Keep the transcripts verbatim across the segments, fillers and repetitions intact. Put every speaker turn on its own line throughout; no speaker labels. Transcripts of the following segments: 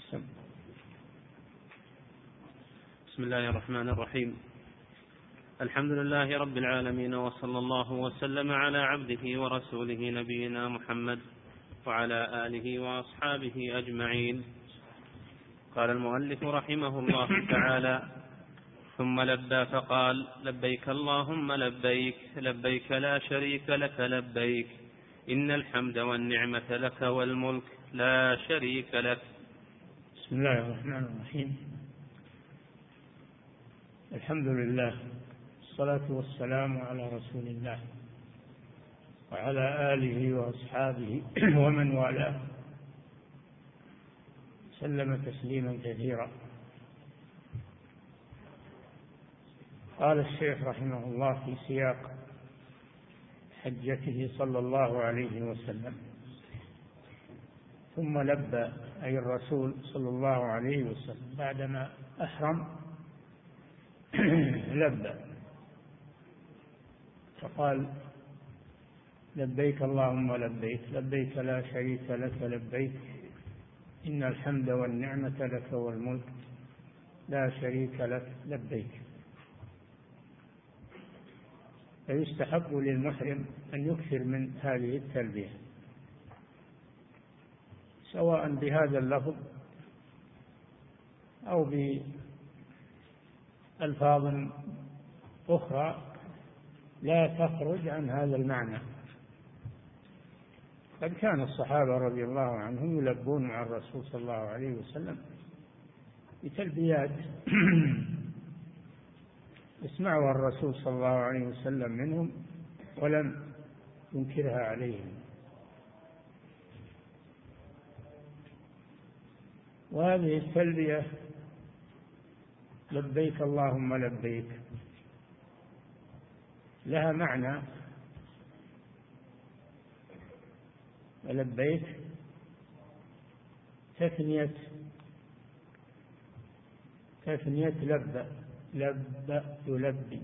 بسم الله الرحمن الرحيم. الحمد لله رب العالمين، وصلى الله وسلم على عبده ورسوله نبينا محمد وعلى آله وأصحابه أجمعين. قال المؤلف رحمه الله تعالى: ثم لبى فقال: لبيك اللهم لبيك، لبيك لا شريك لك لبيك، إن الحمد والنعمة لك والملك لا شريك لك.
بسم الله الرحمن الرحيم. الحمد لله، الصلاة والسلام على رسول الله وعلى آله وأصحابه ومن والاه، سلم تسليما كثيرا. قال الشيخ رحمه الله في سياق حجته صلى الله عليه وسلم: ثم لبى، أي الرسول صلى الله عليه وسلم بعدما أحرم لبى فقال: لبيك اللهم لبيك، لبيك لا شريك لك لبيك، إن الحمد والنعمة لك والملك لا شريك لك لبيك. فيستحب للمحرم أن يكثر من هذه التلبية، سواء بهذا اللفظ أو بألفاظ أخرى لا تخرج عن هذا المعنى. قد كان الصحابة رضي الله عنهم يلبون مع الرسول صلى الله عليه وسلم بتلبيات اسمعوا الرسول صلى الله عليه وسلم منهم ولم ينكرها عليهم. وهذه التلبية لبيك اللهم لبيك لها معنى. لبيك تثنية تثنية لبى، لبى يلبي،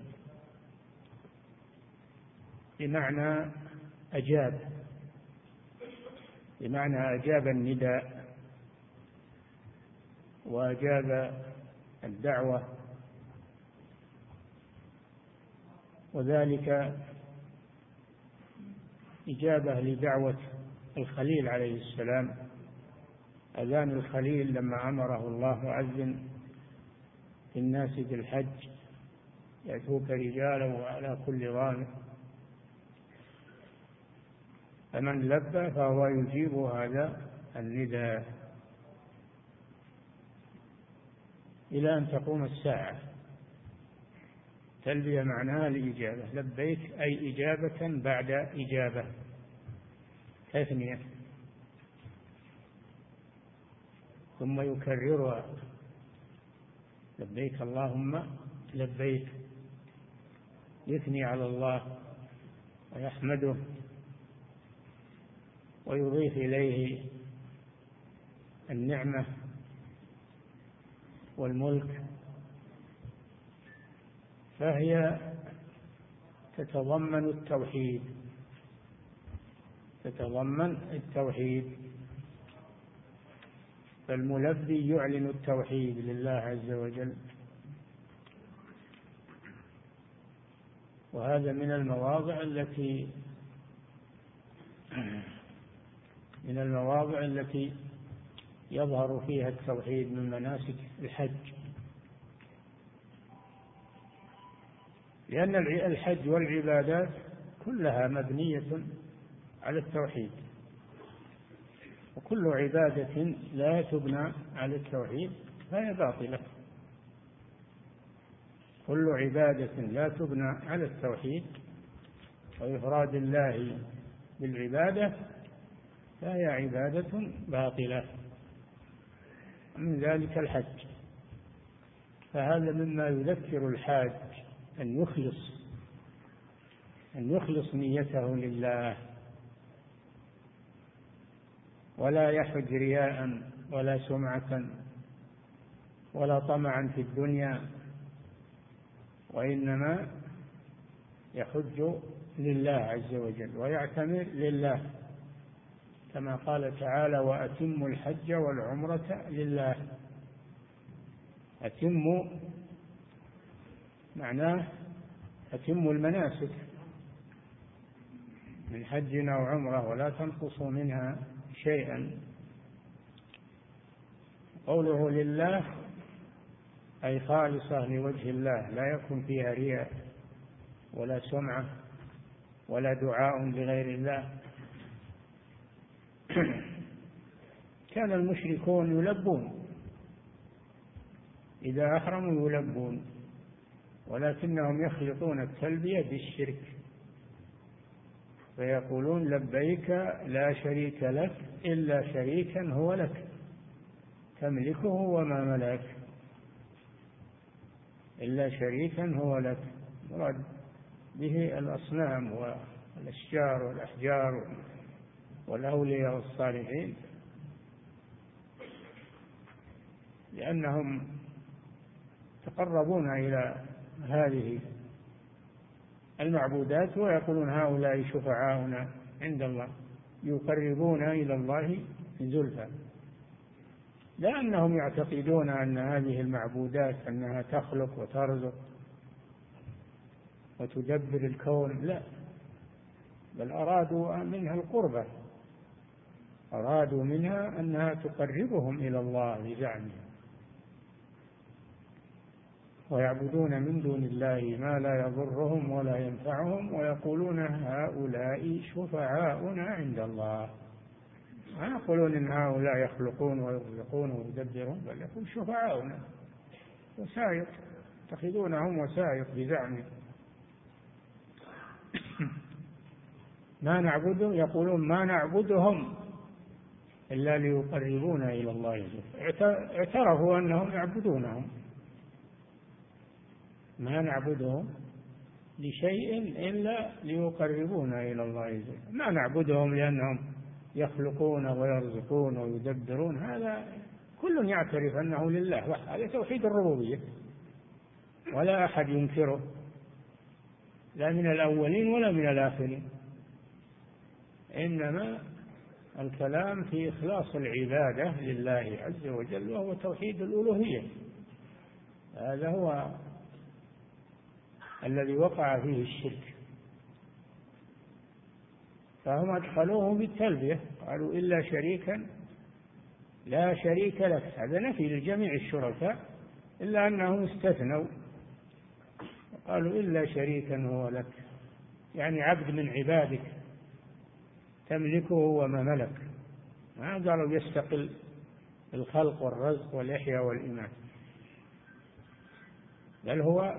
بمعنى أجاب، بمعنى أجاب النداء وأجاب الدعوة، وذلك إجابة لدعوة الخليل عليه السلام. أذان الخليل لما أمره الله: وأذن في الناس بالحج يأتوك رجالا وعلى كل ضامر. فمن لبى فهو يجيب هذا النداء إلى أن تقوم الساعة. تلبية معناها الإجابة، لبيك أي إجابة بعد إجابة، تثنية. ثم يكررها: لبيك اللهم لبيك، يثني على الله ويحمده ويضيف إليه النعمة والملك. فهي تتضمن التوحيد، تتضمن التوحيد. فالملبي يعلن التوحيد لله عز وجل، وهذا من المواضع التي من المواضع التي يظهر فيها التوحيد من مناسك الحج، لأن الحج والعبادات كلها مبنية على التوحيد، وكل عبادة لا تبنى على التوحيد فهي باطلة. كل عبادة لا تبنى على التوحيد وإفراد الله بالعبادة فهي عبادة باطلة. من ذلك الحج. فهذا مما يذكر الحاج أن يخلص أن يخلص نيته لله، ولا يحج رياء ولا سمعة ولا طمعا في الدنيا، وإنما يحج لله عز وجل ويعتمر لله كما قال تعالى: وأتموا الحج والعمرة لله. أتموا معناه أتموا المناسك من حج أو عمرة ولا تنقصوا منها شيئا. قوله لله أي خالصة لوجه الله، لا يكون فيها رياء ولا سمعة ولا دعاء لغير الله. كان المشركون يلبون إذا أحرموا، يلبون، ولكنهم يخلطون التلبية بالشرك، فيقولون: لبيك لا شريك لك إلا شريكا هو لك تملكه وما ملك، إلا شريكا هو لك، مراد به الأصنام والأشجار والأحجار والأولياء والصالحين، لأنهم يتقربون إلى هذه المعبودات ويقولون: هؤلاء شفعاؤنا عند الله، يقربون إلى الله زلفى، لأنهم يعتقدون أن هذه المعبودات أنها تخلق وترزق وتدبر الكون، لا، بل أرادوا منها القربة، أرادوا منها أنها تقربهم إلى الله بزعمهم، ويعبدون من دون الله ما لا يضرهم ولا ينفعهم، ويقولون: هؤلاء شفعاؤنا عند الله. ما يقولون إن هؤلاء يخلقون ويرزقون ويدبرون، بل يقول شفعاؤنا، وسائط، يتخذونهم وسائط بزعمهم. ما نعبدهم، يقولون: ما نعبدهم إلا ليقربونا إلى الله. اعترفوا أنهم يعبدونهم. ما نعبدهم لشيء إلا ليقربونا إلى الله. ما نعبدهم لأنهم يخلقون ويرزقون ويدبرون، هذا كل يعترف أنه لله، هذا توحيد الربوبية ولا أحد ينكره، لا من الأولين ولا من الآخرين، إنما الكلام في إخلاص العبادة لله عز وجل، وهو توحيد الألوهية. هذا هو الذي وقع فيه الشرك، فهم أدخلوه بالتلبية، قالوا: إلا شريكا لا شريك لك. هذا نفي لجميع الشركاء، إلا أنهم استثنوا، قالوا: إلا شريكا هو لك، يعني عبد من عبادك تملكه وما ملك. ما قالوا يستقل الخلق والرزق والإحياء والإيمان، بل هو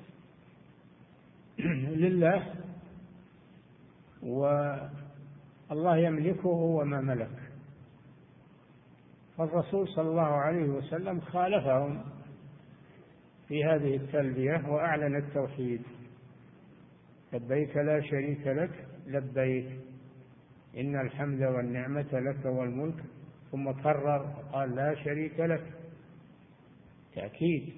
لله، والله يملكه وما ملك. فالرسول صلى الله عليه وسلم خالفهم في هذه التلبية وأعلن التوحيد: لبيك لا شريك لك لبيك إن الحمد والنعمة لك والملك، ثم كرر قال: لا شريك لك، تأكيد.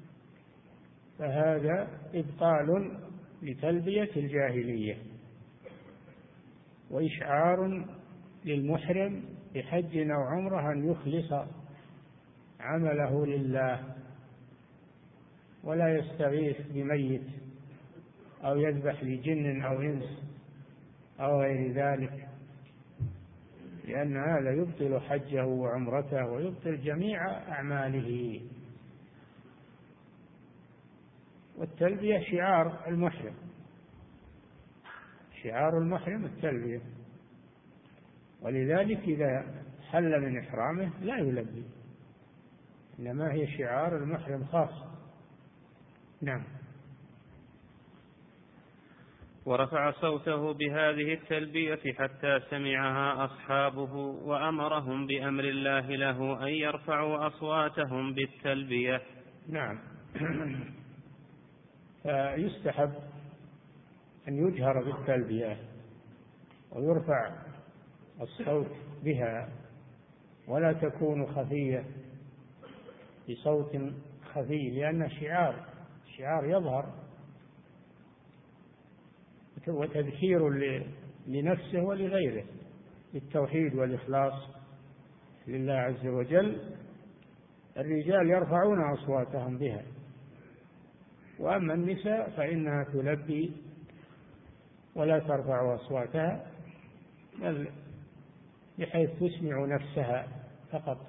فهذا إبطال لتلبية الجاهلية، وإشعار للمحرم بحج أو عمرة أن يخلص عمله لله، ولا يستغيث بميت أو يذبح لجن أو إنس أو غير ذلك، لأن هذا يبطل حجه وعمرته ويبطل جميع أعماله. والتلبية شعار المحرم، شعار المحرم التلبية، ولذلك إذا حل من إحرامه لا يلبي، إنما هي شعار المحرم خاص. نعم.
ورفع صوته بهذه التلبية حتى سمعها أصحابه، وأمرهم بأمر الله له أن يرفعوا أصواتهم بالتلبية.
نعم. فيستحب أن يجهر بالتلبية ويرفع الصوت بها، ولا تكون خفية بصوت خفي، لأن شعار شعار يظهر وتذكير لنفسه ولغيره. بالتوحيد والإخلاص لله عز وجل الرجال يرفعون أصواتهم بها، وأما النساء فإنها تلبي ولا ترفع أصواتها بل بحيث تسمع نفسها فقط،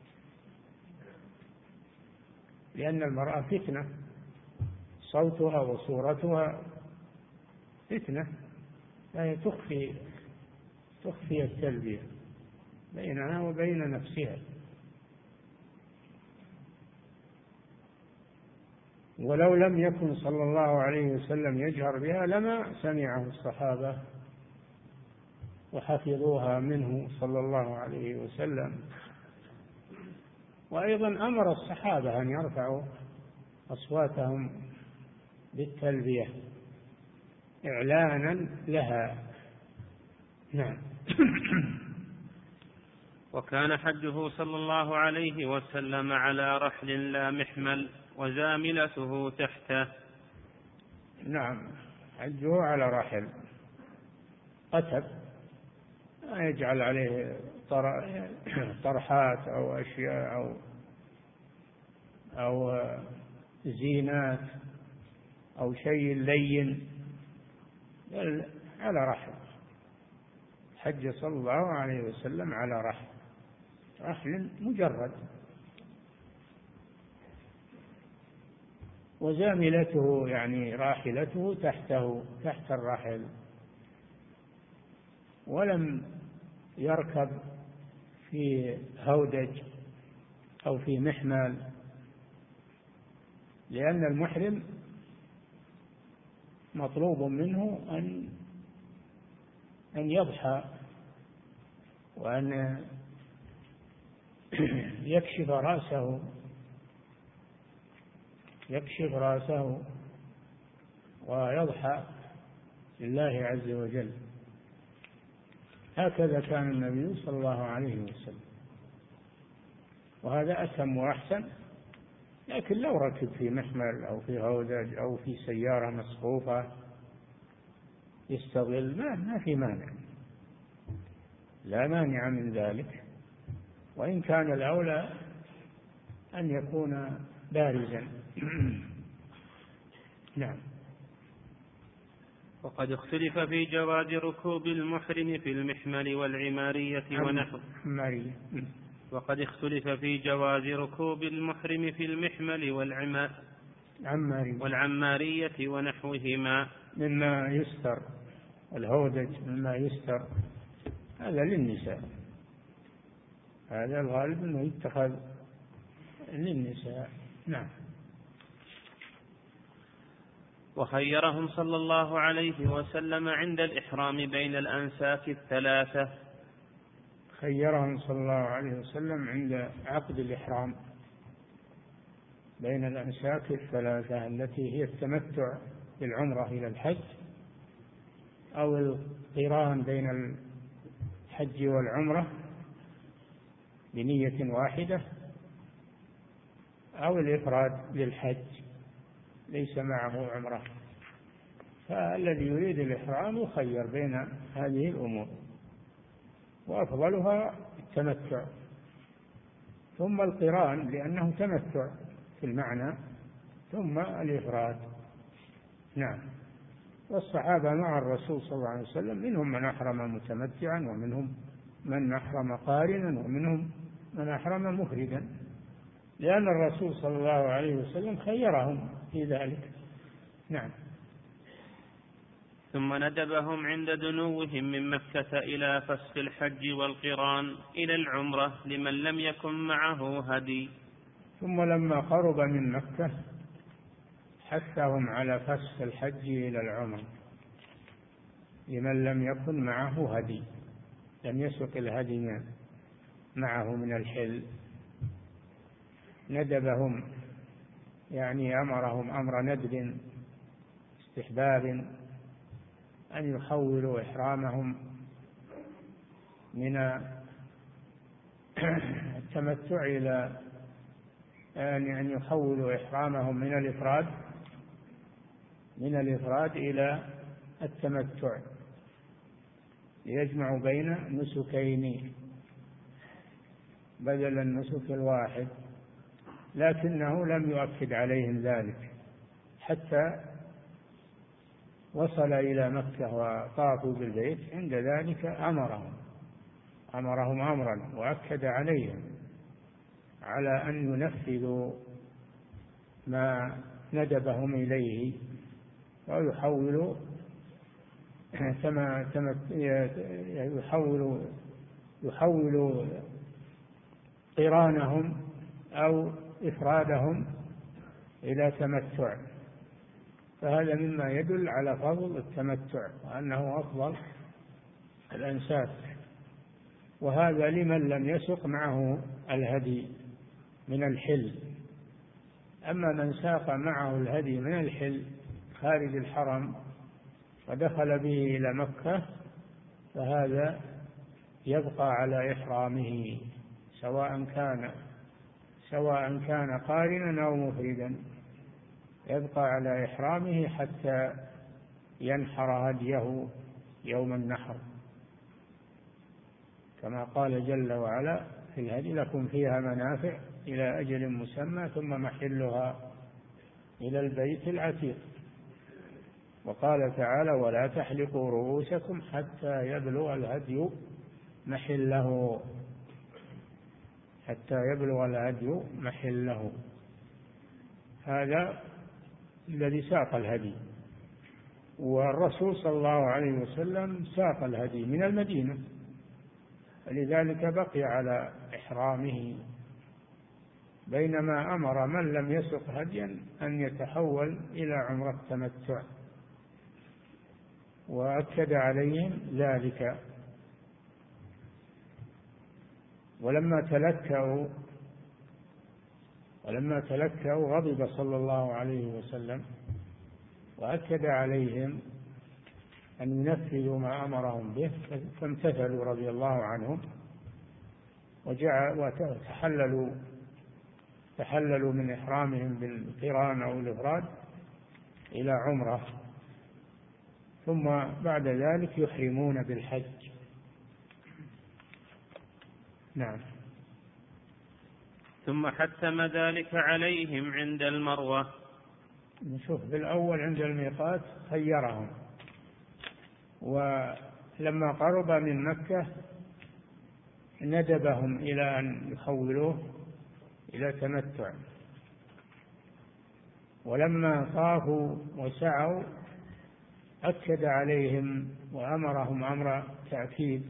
لأن المرأة فتنة، صوتها وصورتها فتنة، فهي تخفي تخفي التلبية بينها وبين نفسها. ولو لم يكن صلى الله عليه وسلم يجهر بها لما سمعه الصحابة وحفظوها منه صلى الله عليه وسلم. وأيضا أمر الصحابة أن يرفعوا أصواتهم بالتلبية إعلانا لها. نعم.
وكان حجه صلى الله عليه وسلم على رحل لا محمل وزاملته تحته.
نعم، حجه على رحل قتب، يجعل عليه طرحات أو أشياء أو أو زينات أو شيء لين، بل على رحل. حج صلى الله عليه وسلم على رحل، رحل مجرد. وزاملته يعني راحلته تحته، تحت الرحل، ولم يركب في هودج أو في محمل، لأن المحرم مطلوب منه أن أن يضحى وأن يكشف رأسه يكشف رأسه ويضحى لله عز وجل. هكذا كان النبي صلى الله عليه وسلم، وهذا أتم وأحسن. لكن لو ركب في محمل أو في هودج أو في سيارة مصفوفة يستظل ما ما في مانع، لا مانع من ذلك، وإن كان الأولى أن يكون بارزا. نعم.
وقد اختلف في جواز ركوب المحرم في المحمل والعمارية ونحو وقد اختلف في جواز ركوب المحرم في المحمل والعما والعمارية ونحوهما
مما يستر، الهودج مما يستر، هذا للنساء، هذا الغالب أنه يتخذ للنساء. نعم.
وخيرهم صلى الله عليه وسلم عند الإحرام بين الأنساك الثلاثة.
خيرهم صلى الله عليه وسلم عند عقد الإحرام بين الأنساك الثلاثة التي هي التمتع بالعمرة إلى الحج، أو القران بين الحج والعمرة بنية واحدة، أو الإفراد للحج ليس معه عمرة. فالذي يريد الإحرام يخير بين هذه الأمور، وأفضلها التمتع، ثم القران لأنه تمتع في المعنى، ثم الإفراد. نعم. والصحابة مع الرسول صلى الله عليه وسلم منهم من أحرم متمتعا، ومنهم من أحرم قارنا، ومنهم من أحرم مفردا، لأن الرسول صلى الله عليه وسلم خيرهم في ذلك. نعم.
ثم ندبهم عند دنوهم من مكة إلى فسخ الحج والقران إلى العمرة لمن لم يكن معه هدي.
ثم لما قرب من مكة حثهم على فسخ الحج إلى العمرة لمن لم يكن معه هدي، لم يسق الهدي معه من الحل. ندبهم يعني أمرهم أمر ندب استحباب أن يحولوا إحرامهم من التمتع إلى أن يحولوا إحرامهم من الإفراد من الإفراد إلى التمتع. ليجمع بين نسكين بدل النسك الواحد، لكنه لم يؤكد عليهم ذلك حتى وصل إلى مكة وطافوا بالبيت. عند ذلك أمرهم أمرهم أمرا وأكد عليهم على أن ينفذوا ما ندبهم إليه ويحولوا كما يحولوا يحولوا قرانهم أو إفرادهم إلى تمتع. فهذا مما يدل على فضل التمتع وأنه أفضل الأنساك، وهذا لمن لم يسق معه الهدي من الحل. أما من ساق معه الهدي من الحل خارج الحرم ودخل به إلى مكة فهذا يبقى على إحرامه سواء كان سواء كان قارنا أو مفردا، يبقى على إحرامه حتى ينحر هديه يوم النحر، كما قال جل وعلا في الهدي: لكم فيها منافع إلى أجل مسمى ثم محلها إلى البيت العتيق. وقال تعالى: ولا تحلقوا رؤوسكم حتى يبلغ الهدي محله حتى يبلغ الهدي محله. هذا الذي ساق الهدي، والرسول صلى الله عليه وسلم ساق الهدي من المدينة، لذلك بقي على إحرامه، بينما أمر من لم يسق هديا أن يتحول إلى عمرة التمتع، وأكد عليهم ذلك. ولما تلكأوا ولما تلكأوا غضب صلى الله عليه وسلم وأكد عليهم أن ينفذوا ما أمرهم به، فامتثلوا رضي الله عنهم وتحللوا تحللوا من إحرامهم بالقران أو الإفراد إلى عمرة، ثم بعد ذلك يحرمون بالحج. نعم.
ثم حتم ذلك عليهم عند المروة.
نشوف بالأول عند الميقات خيرهم، ولما قرب من مكة ندبهم إلى أن يحولوه إلى تمتع، ولما طافوا وسعوا أكد عليهم وأمرهم أمر تأكيد،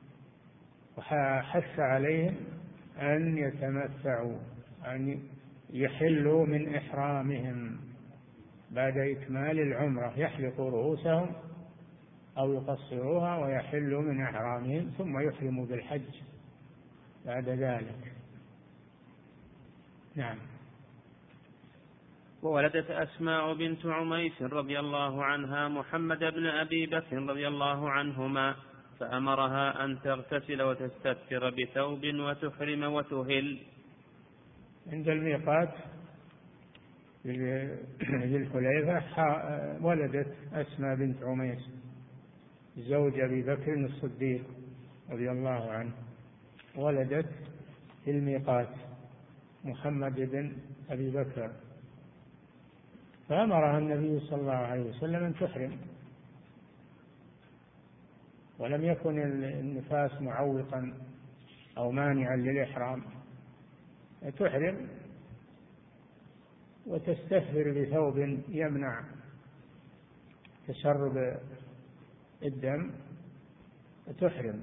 وحث عليهم أن يتمتعوا، أن يحلوا من إحرامهم بعد إكمال العمرة، يحلقوا رؤوسهم أو يقصروها ويحلوا من إحرامهم ثم يحرموا بالحج بعد ذلك. نعم.
وولدت أسماء بنت عميس رضي الله عنها محمد بن أبي بكر رضي الله عنهما، فأمرها أن تغتسل وتستتر بثوب وتحرم وتهل.
عند الميقات ذي الحليفة ولدت أسماء بنت عميس زوج أبي بكر الصديق رضي الله عنه، ولدت في الميقات محمد بن أبي بكر، فأمرها النبي صلى الله عليه وسلم أن تحرم، ولم يكن النفاس معوقا أو مانعا للإحرام، تحرم وتستثمر بثوب يمنع تسرب الدم وتحرم.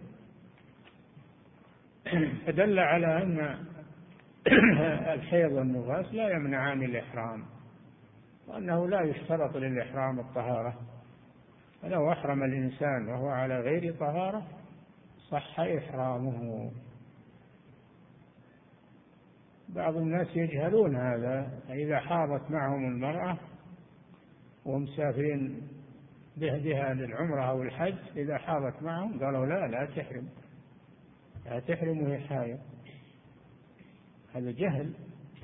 فدل على أن الحيض والنفاس لا يمنعان الإحرام، وأنه لا يشترط للإحرام الطهارة، فلو أحرم الإنسان وهو على غير طهارة صح إحرامه. بعض الناس يجهلون هذا، إذا حاضت معهم المرأة ومسافرين بها للعمرة أو الحج، إذا حاضت معهم قالوا لا لا تحرم لا تحرم وهي حائض. هذا جهل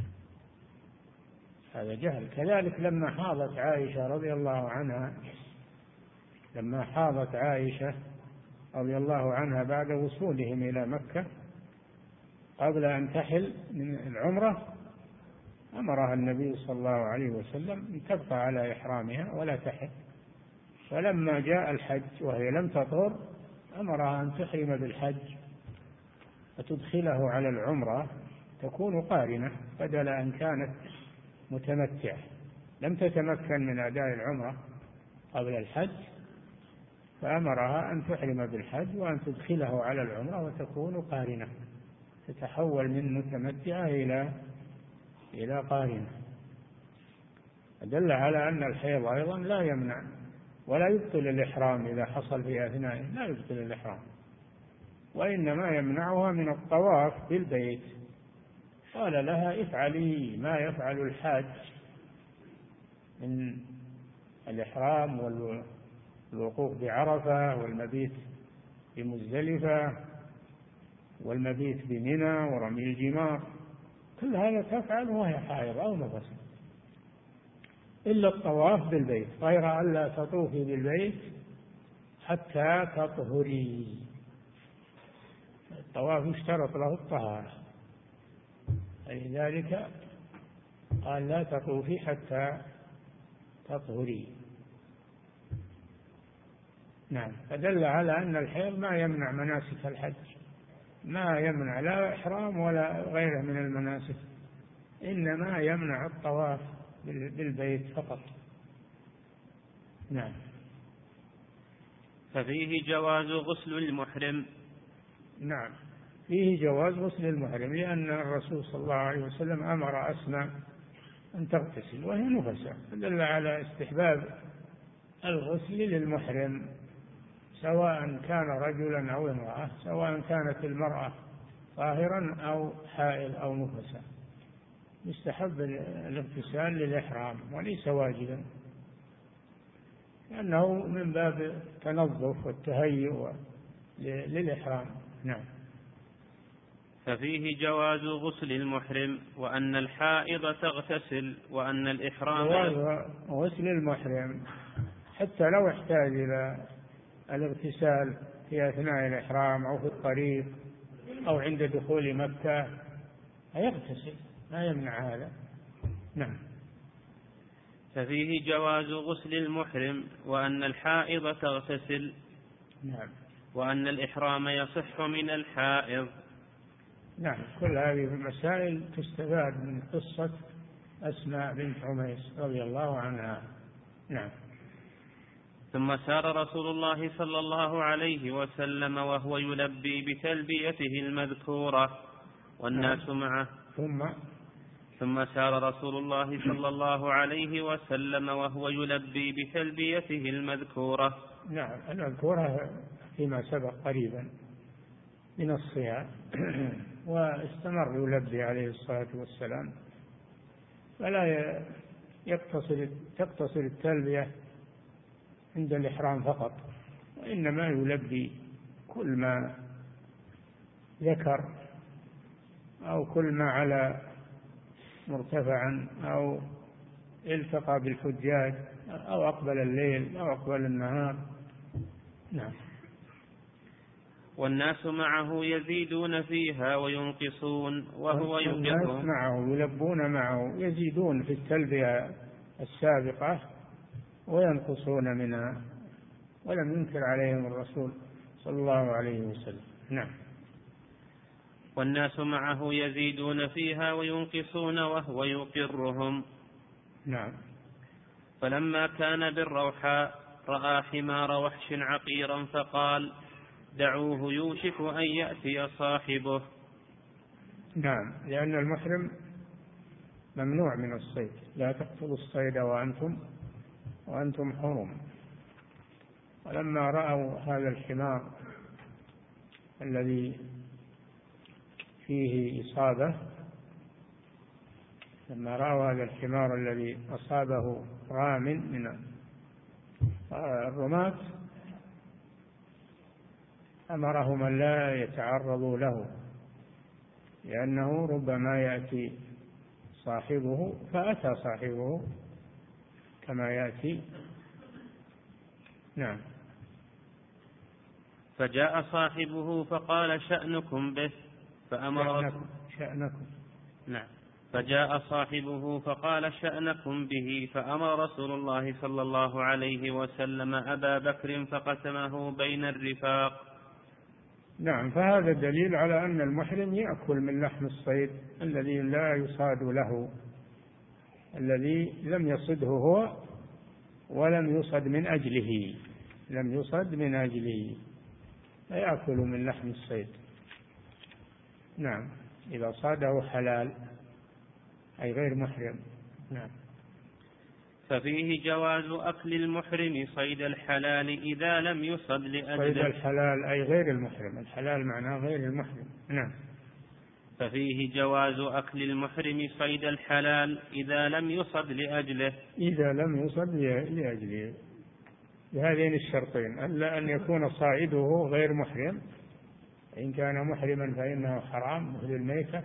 هذا جهل. كذلك لما حاضت عائشة رضي الله عنها لما حاضت عائشة رضي الله عنها بعد وصولهم إلى مكة قبل أن تحل من العمرة أمرها النبي صلى الله عليه وسلم أن تبقى على إحرامها ولا تحل، فلما جاء الحج وهي لم تطهر أمرها أن تحرم بالحج وتدخله على العمرة تكون قارنة بدل أن كانت متمتعة لم تتمكن من أداء العمرة قبل الحج، فأمرها أن تحرم بالحج وأن تدخله على العمرة وتكون قارنة، تتحول من متمتعة إلى إلى قارنة. دل على أن الحيض أيضا لا يمنع ولا يبطل الإحرام إذا حصل في أثنائه، لا يبطل الإحرام، وإنما يمنعها من الطواف بالبيت. قال لها افعلي ما يفعل الحاج من الإحرام والوقوف بعرفة والمبيت بمزدلفة والمبيت بمنى ورمي الجمار، كل هذا تفعل وهي حائض أو نفس، إلا الطواف بالبيت، غير ألا تطوفي بالبيت حتى تطهري. الطواف يشترط له الطهارة، لذلك قال لا تطوفي حتى تطهري. نعم، فدل على أن الحيض ما يمنع مناسك الحج، ما يمنع لا إحرام ولا غيره من المناسك، إنما يمنع الطواف بالبيت فقط. نعم.
ففيه جواز غسل المحرم.
نعم، فيه جواز غسل المحرم، لأن الرسول صلى الله عليه وسلم أمر أسماء أن تغتسل وهي نفساء، دل على استحباب الغسل للمحرم سواء كان رجلا أو امرأة، سواء كانت المرأة طاهرا أو حائض أو نفسا، يستحب الاغتسال للإحرام وليس واجبا، لأنه من باب التنظف والتهيؤ للإحرام. نعم.
ففيه جواز غسل المحرم وأن الحائض تغتسل وأن الإحرام
جواز غسل المحرم حتى لو احتاج إلى الاغتسال في أثناء الإحرام أو في الطريق أو عند دخول مكة يغتسل، ما يمنع هذا. نعم.
ففيه جواز غسل المحرم وأن الحائض تغتسل.
نعم.
وأن الإحرام يصح من الحائض.
نعم، كل هذه المسائل تستفاد من قصة أسماء بنت عميس رضي الله عنها. نعم.
ثم سار رسول الله صلى الله عليه وسلم وهو يلبي بتلبيته المذكورة والناس معه.
ثم
ثم سار رسول الله صلى الله عليه وسلم وهو يلبي بتلبيته المذكورة.
نعم، المذكورة فيما سبق قريبا من الصيام، واستمر يلبي عليه الصلاة والسلام، فلا يقتصر تقتصر التلبية عند الإحرام فقط، وإنما يلبي كل ما ذكر أو كل ما على مرتفعا أو التقى بالحجاج أو أقبل الليل أو أقبل النهار. نعم.
والناس معه يزيدون فيها وينقصون وهو يقر.
الناس معه يلبون معه، يزيدون في التلبية السابقة وينقصون منها، ولم ينكر عليهم الرسول صلى الله عليه وسلم. نعم.
والناس معه يزيدون فيها وينقصون وهو يقرهم.
نعم.
فلما كان بالروحاء رأى حمار وحش عقيرا فقال دعوه يوشك أن يأتي صاحبه.
نعم، لأن المحرم ممنوع من الصيد، لا تقتلوا الصيد وأنتم وأنتم حرم. ولما رأوا هذا الحمار الذي فيه إصابة، لما رأوا هذا الحمار الذي أصابه رام من الرماة أمرهم أن لا يتعرضوا له، لأنه ربما يأتي صاحبه، فأتى صاحبه كما يأتي. نعم.
فجاء صاحبه فقال شأنكم به فأمر
شأنكم, شأنكم.
نعم فجاء صاحبه فقال شأنكم به فأمر رسول الله صلى الله عليه وسلم أبا بكر فقسمه بين الرفاق.
نعم، فهذا دليل على أن المحرم يأكل من لحم الصيد الذي لا يصاد له، الذي لم يصده هو ولم يصد من أجله، لم يصد من أجله فيأكل من لحم الصيد. نعم، إذا صاده حلال أي غير محرم. نعم.
ففيه جواز أكل المحرم صيد الحلال إذا لم يصد لأجله.
صيد الحلال أي غير المحرم، الحلال معناه غير المحرم. نعم.
ففيه جواز أكل المحرم صيد الحلال إذا لم يصد لأجله.
إذا لم يصد لأجله بهذين الشرطين، ألا أن يكون صائده غير محرم، إن كان محرما فإنه حرام مثل الميتة،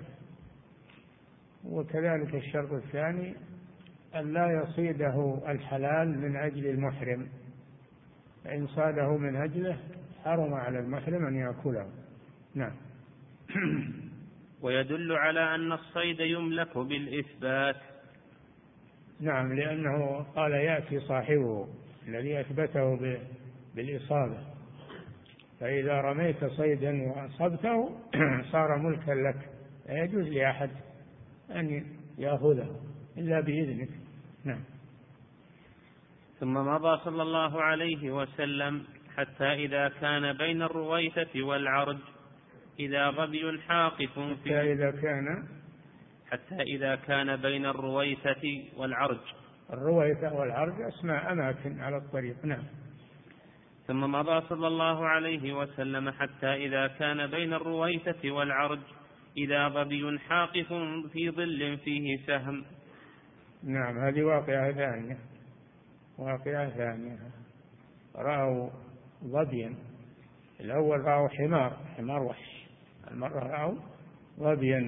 وكذلك الشرط الثاني أن لا يصيده الحلال من أجل المحرم، فإن صاده من أجله حرم على المحرم أن يأكله. نعم.
ويدل على أن الصيد يملك بالإثبات.
نعم، لأنه قال يأتي صاحبه الذي أثبته بالإصابة، فإذا رميت صيدا وأصبته صار ملكا لك، لا يجوز لأحد أن يأخذه إلا بإذنك. نعم.
ثم مضى صلى الله عليه وسلم حتى إذا كان بين الرويثة والعرج إذا ظبي حاقف في
حتى إذا كان
حتى إذا كان بين الرويثة والعرج.
الرويثة والعرج أسماء أماكن على الطريق. نعم.
ثم مضى صلى الله عليه وسلم حتى إذا كان بين الرويثة والعرج إذا ظبي حاقف في ظل فيه سهم.
نعم، هذه واقعة ثانية، واقعة ثانية. رأوا ظبيا، الأول رأوا حمار حمار وحش، المرة رأوا ظبيا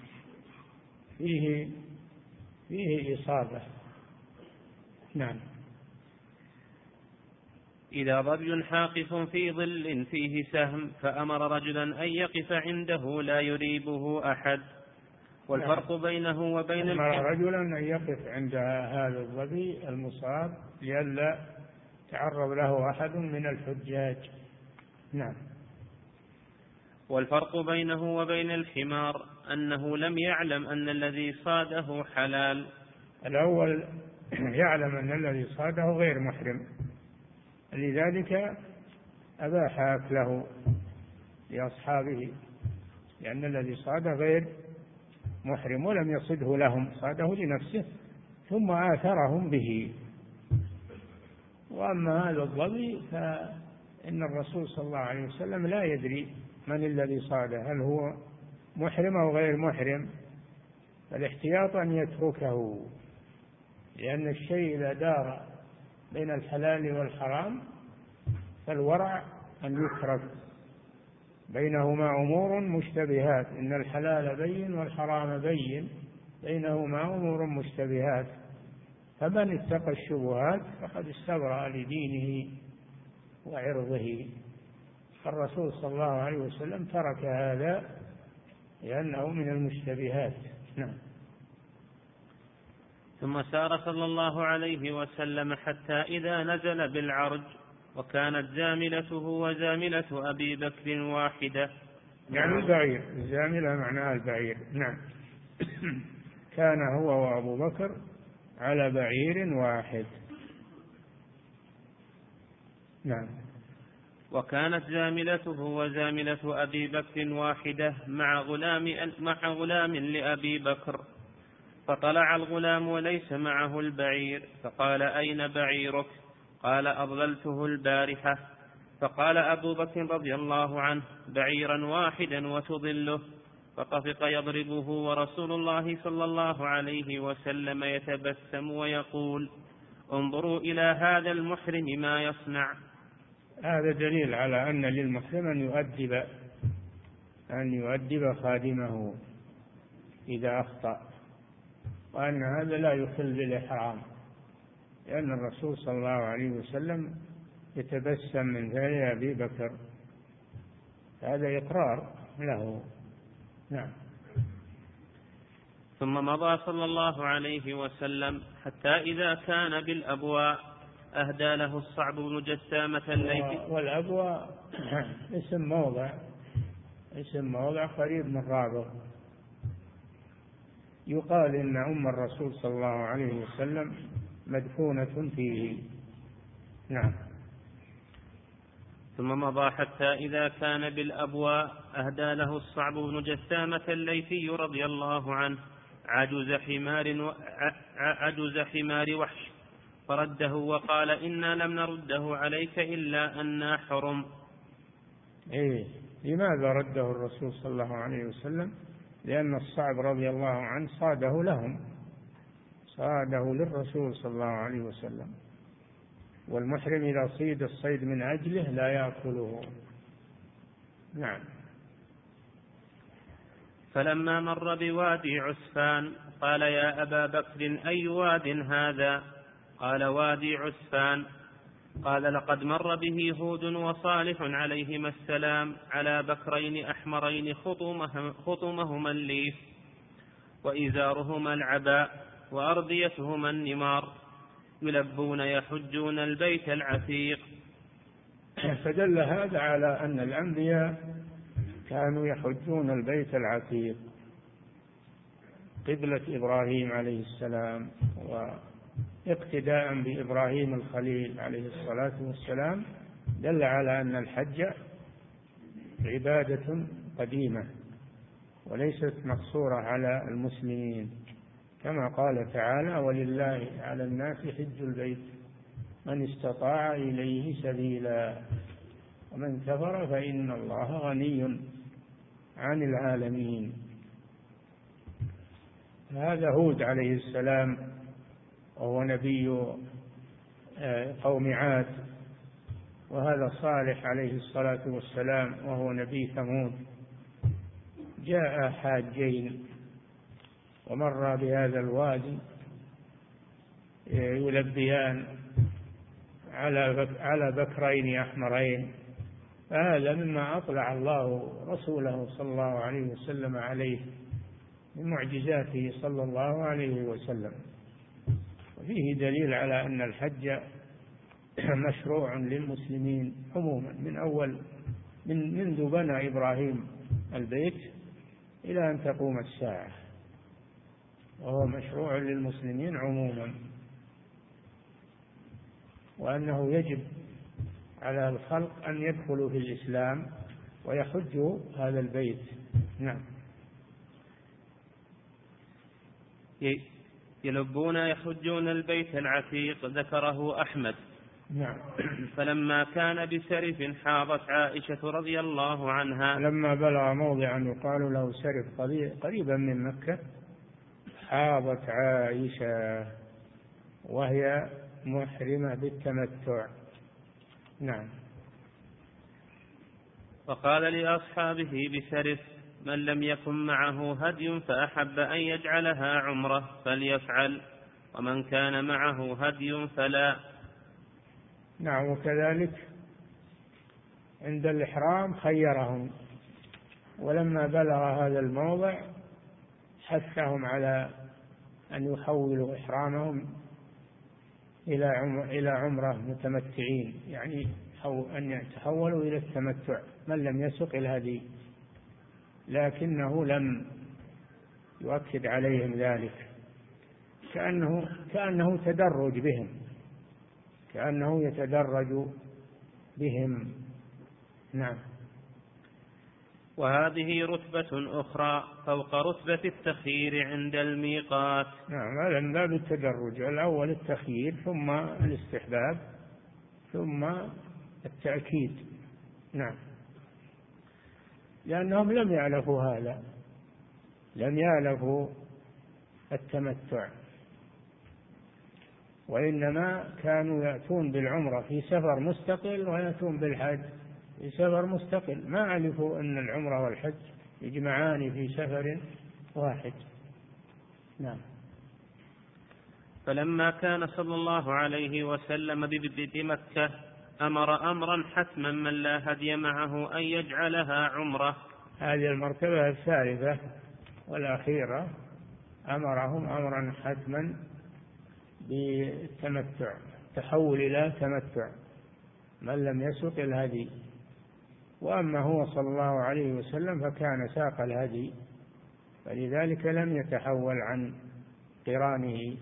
فيه فيه إصابة. نعم.
إذا ظبي حاقف في ظل فيه سهم فأمر رجلا أن يقف عنده لا يريبه أحد. والفرق بينه وبين
أمر رجلا أن يقف عند هذا الظبي المصاب لئلا تعرض له أحد من الحجاج. نعم.
والفرق بينه وبين الحمار أنه لم يعلم أن الذي صاده حلال.
الأول يعلم أن الذي صاده غير محرم، لذلك أباح أكله لأصحابه، لأن الذي صاده غير محرم ولم يصده لهم، صاده لنفسه ثم آثرهم به. وأما هذا الظبي فإن الرسول صلى الله عليه وسلم لا يدري من الذي صاده، هل هو محرم أو غير محرم، فالاحتياط أن يتركه، لأن الشيء إذا دار بين الحلال والحرام فالورع أن يترك، بينهما أمور مشتبهات، إن الحلال بين والحرام بين، بينهما أمور مشتبهات، فمن اتقى الشبهات فقد استبرأ لدينه وعرضه. فالرسول صلى الله عليه وسلم ترك هذا لأنه من المشتبهات. نعم.
ثم سار صلى الله عليه وسلم حتى إذا نزل بالعرج وكانت زاملته وزاملة أبي بكر واحدة.
يعني البعير، الزاملة معناها البعير. نعم. كان هو وأبو بكر على بعير واحد. نعم.
وكانت زاملته وزاملة أبي بكر واحدة مع غلام مع غلام لأبي بكر. فطلع الغلام وليس معه البعير، فقال أين بعيرك؟ قال أضللته البارحة. فقال أبو بكر رضي الله عنه بعيرا واحدا وتضله. فطفق يضربه ورسول الله صلى الله عليه وسلم يتبسم ويقول انظروا إلى هذا المحرم ما يصنع.
هذا دليل على أن للمحرم أن يؤدب أن يؤدب خادمه إذا أخطأ، وأن هذا لا يخل بالإحرام، لأن الرسول صلى الله عليه وسلم يتبسم من فعل أبي بكر هذا إقرار له. نعم.
ثم مضى صلى الله عليه وسلم حتى إذا كان بالأبواء أهدى له الصعب بن جسامة الليثي.
والأبواء اسم موضع اسم موضع قريب من رابغ. يقال إن أم الرسول صلى الله عليه وسلم مدفونة فيه. نعم.
ثم مضى حتى إذا كان بالأبواء أهدى له الصعب بن جسامة الليثي رضي الله عنه عجز حمار, و... عجز حمار وحش فرده وقال إنا لم نرده عليك إلا أننا حرم.
إيه لماذا رده الرسول صلى الله عليه وسلم؟ لأن الصعب رضي الله عنه صاده لهم، صاده للرسول صلى الله عليه وسلم، والمحرم إذا صيد الصيد من أجله لا يأكله. نعم.
فلما مر بوادي عسفان قال يا أبا بكر أي واد هذا؟ قال وادي عسفان. قال لقد مر به هود وصالح عليهما السلام على بكرين أحمرين خطمهما الليف وإزارهما العباء وأرديتهما النمار يلبون يحجون البيت العتيق.
فدل هذا على أن الأنبياء كانوا يحجون البيت العتيق قبلة إبراهيم عليه السلام، واقتداء بإبراهيم الخليل عليه الصلاة والسلام دل على أن الحج عبادة قديمة وليست مقصورة على المسلمين، كما قال تعالى ولله على الناس حج البيت من استطاع إليه سبيلا ومن كفر فإن الله غني عن العالمين. هذا هود عليه السلام وهو نبي قوم عاد، وهذا صالح عليه الصلاة والسلام وهو نبي ثمود. جاء حاجين ومر بهذا الوادي يلبيان على بكرين أحمرين، فهذا مما أطلع الله رسوله صلى الله عليه وسلم عليه من معجزاته صلى الله عليه وسلم. وفيه دليل على أن الحج مشروع للمسلمين عموما من أول من منذ بنى إبراهيم البيت إلى أن تقوم الساعة، وهو مشروع للمسلمين عموما، وأنه يجب على الخلق أن يدخلوا في الإسلام ويحجوا هذا البيت. نعم.
يلبون يحجون البيت العتيق ذكره أحمد.
نعم.
فلما كان بسرف حاضت عائشة رضي الله عنها،
لما بلغ موضعا يقال له سرف قريبا من مكة حاضت عائشة وهي محرمة بالتمتع. نعم.
وقال لأصحابه بسرف من لم يكن معه هدي فأحب أن يجعلها عمرة فليفعل ومن كان معه هدي فلا.
نعم. وكذلك عند الإحرام خيرهم، ولما بلغ هذا الموضع حثهم على أن يحولوا إحرامهم إلى عمرة متمتعين، يعني أن يتحولوا إلى التمتع من لم يسق الهدي، لكنه لم يؤكد عليهم ذلك، كأنه كأنه تدرج بهم، كأنه يتدرج بهم. نعم.
وهذه رتبة أخرى فوق رتبة التخيير عند الميقات.
نعم. هذا من باب التدرج، الأول التخيير ثم الاستحباب ثم التأكيد. نعم. لأنهم لم يعرفوا هذا، لم يعرفوا التمتع، وإنما كانوا يأتون بالعمرة في سفر مستقل ويأتون بالحج في سفر مستقل، ما عرفوا أن العمرة والحج يجمعان في سفر واحد. نعم.
فلما كان صلى الله عليه وسلم بمكة أمر أمرا حتما من لا هدي معه أن يجعلها عمرة.
هذه المرتبة الثالثة والأخيرة، أمرهم أمرا حتما بالتمتع، تحول إلى تمتع من لم يسق الهدي. وأما هو صلى الله عليه وسلم فكان ساق الهدي، فلذلك لم يتحول عن قرانه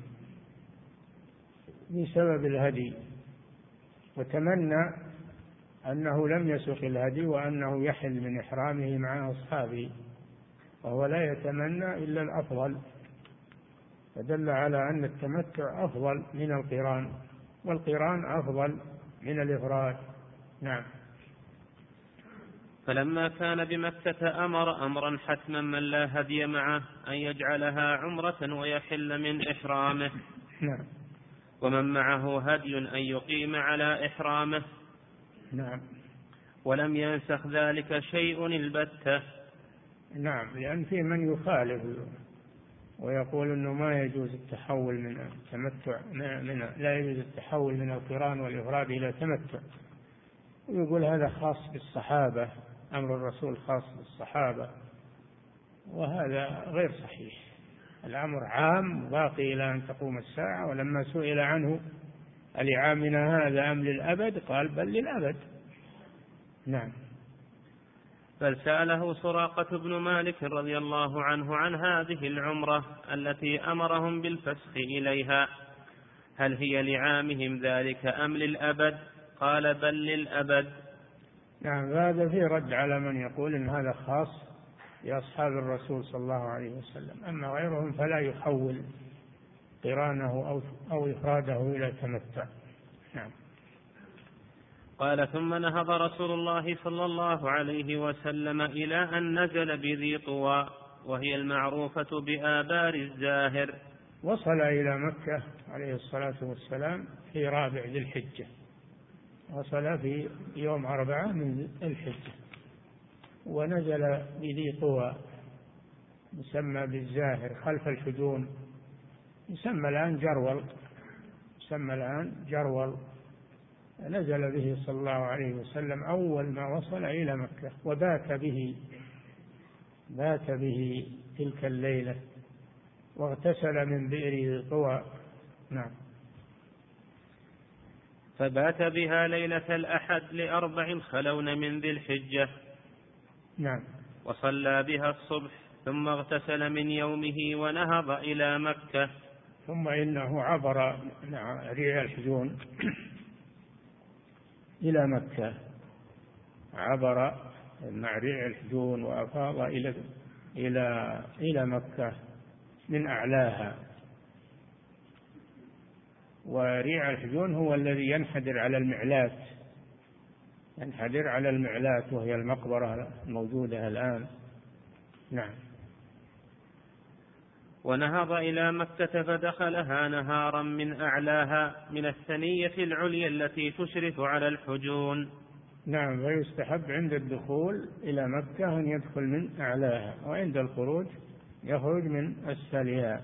بسبب الهدي، وتمنى أنه لم يسق الهدي وأنه يحل من إحرامه مع أصحابه، وهو لا يتمنى إلا الأفضل، فدل على أن التمتع أفضل من القران، والقران أفضل من الإفراد. نعم.
فلما كان بمكة أمر أمرا حتما من لا هدي معه أن يجعلها عمرة ويحل من إحرامه.
نعم.
ومن معه هدي أن يقيم على إحرامه.
نعم.
ولم ينسخ ذلك شيء البتة.
نعم، لأن في من يخالف ويقول أنه ما يجوز التحول من التمتع من لا يجوز التحول من القران والإفراد إلى تمتع، ويقول هذا خاص بالصحابة، أمر الرسول خاص بالصحابة، وهذا غير صحيح. الأمر عام باقي إلى أن تقوم الساعة، ولما سئل عنه ألعامنا هذا أم للأبد قال بل للأبد. نعم.
بل سأله سراقة بن مالك رضي الله عنه عن هذه العمرة التي أمرهم بالفسخ إليها، هل هي لعامهم ذلك أم للأبد؟ قال بل للأبد.
نعم، هذا في رد على من يقول إن هذا خاص بأصحاب الرسول صلى الله عليه وسلم، أما غيرهم فلا يحول قرانه أو إفراده إلى تمتع. نعم.
قال ثم نهض رسول الله صلى الله عليه وسلم إلى أن نزل بذي طوى، وهي المعروفة بآبار الزاهر.
وصل إلى مكة عليه الصلاة والسلام في رابع ذي الحجة، وصل في يوم أربعة من الحجة، ونزل بذي طوى يسمى بالزاهر خلف الحجون، يسمى الآن جرول، يسمى الآن جرول. نزل به صلى الله عليه وسلم أول ما وصل إلى مكة، وبات به بات به تلك الليلة، واغتسل من بئر طوى. نعم.
فبات بها ليلة الأحد لأربع خلون من ذي الحجة.
نعم.
وصلى بها الصبح، ثم اغتسل من يومه ونهض إلى مكة.
ثم إنه عبر ريع الحجون إلى مكة، عبر مع ريع الحجون وأفاض إلى إلى إلى مكة من أعلاها. وريع الحجون هو الذي ينحدر على المعلات، ينحدر على المعلات وهي المقبرة الموجودة الآن. نعم.
ونهض إلى مكة فدخلها نهارا من أعلاها من الثنية العليا التي تشرف على الحجون.
نعم. فيستحب عند الدخول إلى مكة أن يدخل من أعلاها، وعند الخروج يخرج من أسفلها.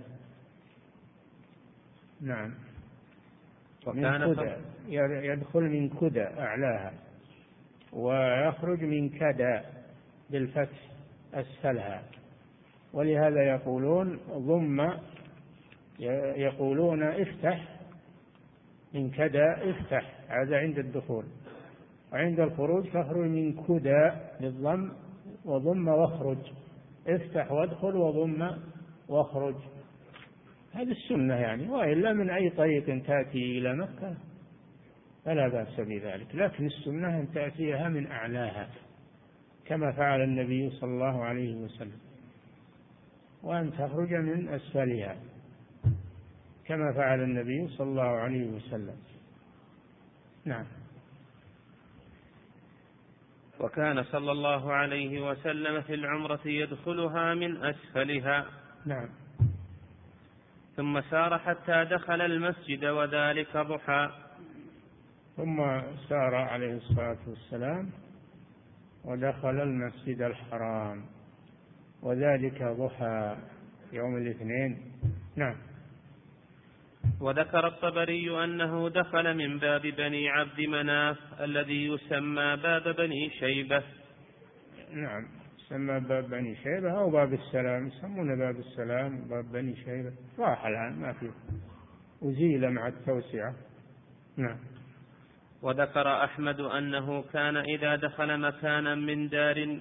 نعم. من كدى، يدخل من كدى أعلاها، ويخرج من كدى بالفتح أسفلها. ولهذا يقولون ضم، يقولون افتح من كدى افتح، هذا عند الدخول، وعند الخروج تخرج من كدى بالضم وضم واخرج، افتح وادخل وضم واخرج. هذه السنة يعني، وإلا من أي طريق تأتي إلى مكة فلا بأس بذلك، لكن السنة أن تأتيها من أعلاها كما فعل النبي صلى الله عليه وسلم، وأن تخرج من أسفلها كما فعل النبي صلى الله عليه وسلم. نعم.
وكان صلى الله عليه وسلم في العمرة يدخلها من أسفلها.
نعم.
ثم سار حتى دخل المسجد وذلك ضحى.
ثم سار عليه الصلاة والسلام ودخل المسجد الحرام وذلك ضحى يوم الاثنين. نعم.
وذكر الطبري أنه دخل من باب بني عبد مناف الذي يسمى باب بني شيبة.
نعم، يسمى باب بني شيبة أو باب السلام، يسمونه باب السلام باب بني شيبة، راح الآن ما فيه، أزيل مع التوسعة. نعم.
وذكر أحمد أنه كان إذا دخل مكانا من دار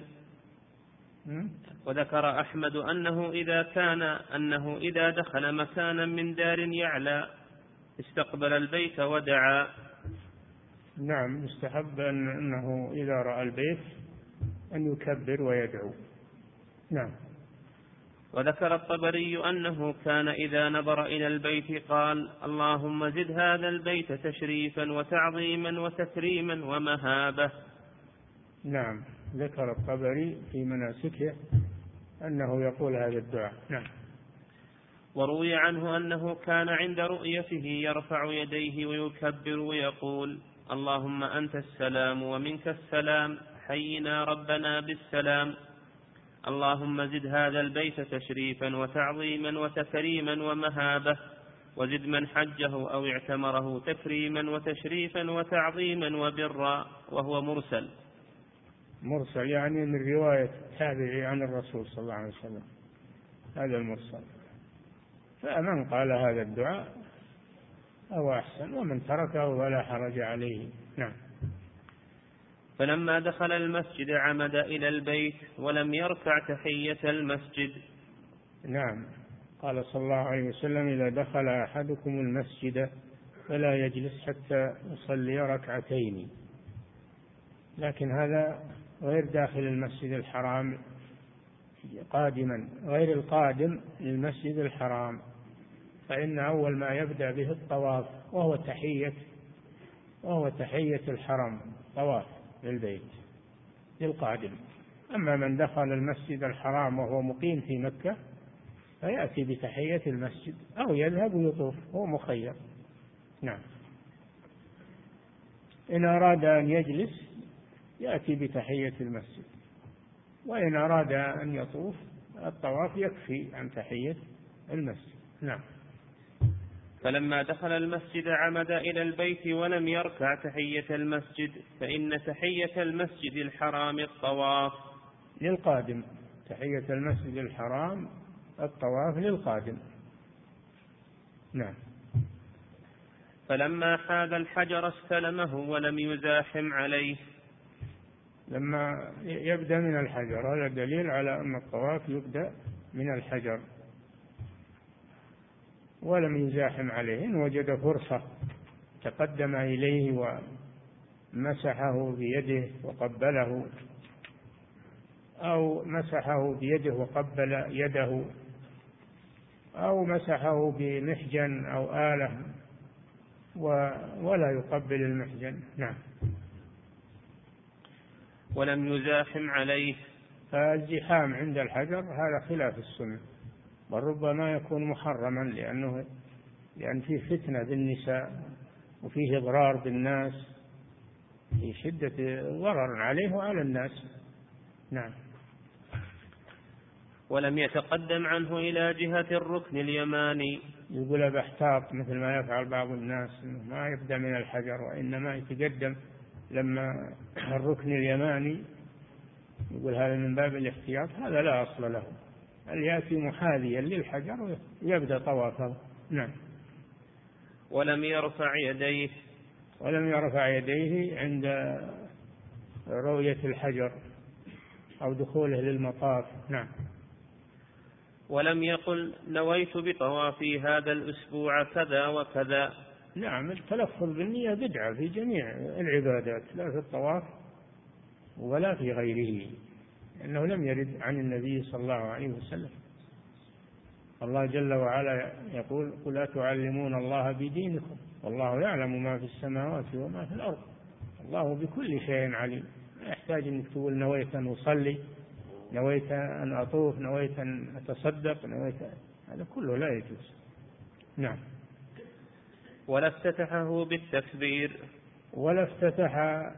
وذكر أحمد أنه إذا كان أنه إذا دخل مكانا من دار يعلى استقبل البيت ودعا.
نعم، يستحب أنه إذا رأى البيت أن يكبر ويدعو. نعم.
وذكر الطبري أنه كان إذا نظر إلى البيت قال اللهم زد هذا البيت تشريفا وتعظيما وتكريما ومهابة.
نعم، ذكر الطبري في مناسكه أنه يقول هذا الدعاء. نعم.
وروي عنه أنه كان عند رؤيته يرفع يديه ويكبر ويقول اللهم أنت السلام ومنك السلام حينا ربنا بالسلام. اللهم زد هذا البيت تشريفا وتعظيما وتكريما ومهابة، وزد من حجه أو اعتمره تكريما وتشريفا وتعظيما وبرا. وهو مرسل.
مرسل يعني من رواية التابعي عن الرسول صلى الله عليه وسلم، هذا المرسل. فمن قال هذا الدعاء أو أحسن، ومن تركه فلا حرج عليه. نعم.
فلما دخل المسجد عمد إلى البيت ولم يركع تحية المسجد.
نعم، قال صلى الله عليه وسلم إذا دخل أحدكم المسجد فلا يجلس حتى يصلي ركعتين. لكن هذا غير داخل المسجد الحرام قادما، غير القادم للمسجد الحرام، فإن أول ما يبدأ به الطواف وهو تحية وهو تحية الحرم، طواف للبيت للقادم. أما من دخل المسجد الحرام وهو مقيم في مكة فيأتي بتحية المسجد أو يذهب ويطوف، هو مخير. نعم. إن أراد أن يجلس يأتي بتحية المسجد، وإن أراد أن يطوف الطواف يكفي عن تحية المسجد. نعم.
فلما دخل المسجد عمد إلى البيت ولم يركع تحية المسجد، فإن تحية المسجد الحرام الطواف
للقادم. تحية المسجد الحرام الطواف للقادم. نعم.
فلما حاذ الحجر استلمه ولم يزاحم عليه.
لما يبدأ من الحجر، هذا دليل على أن الطواف يبدأ من الحجر ولم يزاحم عليه. إن وجد فرصة تقدم إليه ومسحه بيده وقبله، أو مسحه بيده وقبل يده، أو مسحه بمحجن أو آلة ولا يقبل المحجن. نعم.
ولم يزاحم عليه.
فالزحام عند الحجر هذا خلاف السنة، بل ربما يكون محرما لأنه لأن فيه فتنة بالنساء وفيه إضرار بالناس، في شدة ضرر عليه وعلى الناس. نعم.
ولم يتقدم عنه إلى جهة الركن اليماني.
يقول باحتاط مثل ما يفعل بعض الناس، ما يبدأ من الحجر وإنما يتقدم لما الركن اليماني، يقول هذا من باب الاحتياط. هذا لا أصل له، بل يأتي محاذيا للحجر ويبدأ طوافه. نعم.
ولم يرفع يديه.
ولم يرفع يديه عند رؤية الحجر أو دخوله للمطاف. نعم.
ولم يقل نويت بطوافي هذا الأسبوع كذا وكذا.
نعم، التلفظ بالنية بدعة في جميع العبادات، لا في الطواف ولا في غيره، لأنه لم يرد عن النبي صلى الله عليه وسلم. الله جل وعلا يقول قل أتعلمون الله بدينكم والله يعلم ما في السماوات وما في الأرض الله بكل شيء عليم. لا يحتاج أن تقول نويت أن أصلي، نويت أن أطوف، نويت أن أتصدق، نويت، هذا كله لا يجوز. نعم.
ولا افتتحه بالتكبير.
ولا افتتح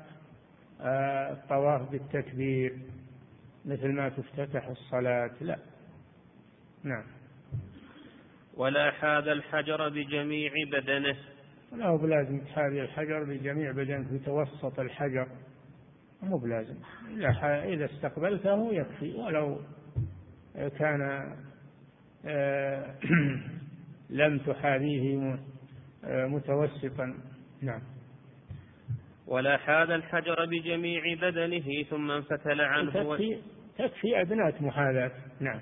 الطواف بالتكبير مثل ما تفتتح الصلاة، لا. نعم.
ولا حاذا الحجر بجميع بدنه.
لا هو بلازم تحاذي الحجر بجميع بدنه في توسط الحجر، مو بلازم، إذا استقبلته يكفي ولو كان لم تحاذيه متوسطا. نعم.
ولا حاذ الحجر بجميع بدنه ثم انفتل عنه
تكفي, تكفي أدناة محاذاة. نعم.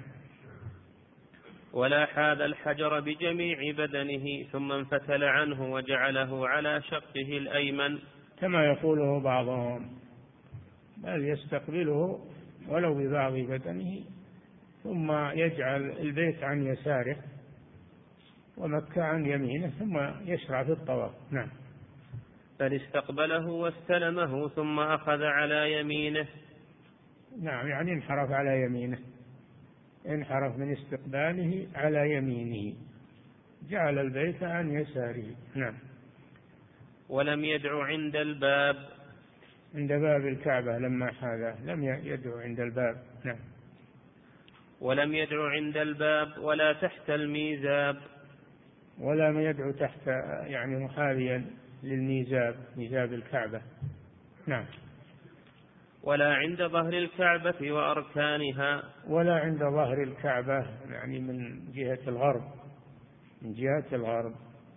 ولا حاذ الحجر بجميع بدنه ثم انفتل عنه وجعله على شقه الأيمن
كما يقوله بعضهم، بل يستقبله ولو ببعض بدنه ثم يجعل البيت عن يساره ومكة عن يمينه ثم يشرع في الطواف. نعم.
بل استقبله واستلمه ثم أخذ على يمينه.
نعم، يعني انحرف على يمينه، انحرف من استقباله على يمينه، جعل البيت عن يساره. نعم.
ولم يدع عند الباب،
عند باب الكعبة لما حاذاه لم يدعو عند الباب. نعم.
ولم يدع عند الباب ولا تحت الميزاب،
ولا يدعو تحت يعني محاذيا للميزاب، ميزاب الكعبة. نعم.
ولا عند ظهر الكعبة وأركانها،
ولا عند ظهر الكعبة يعني من جهة الغرب، من جهة الغرب،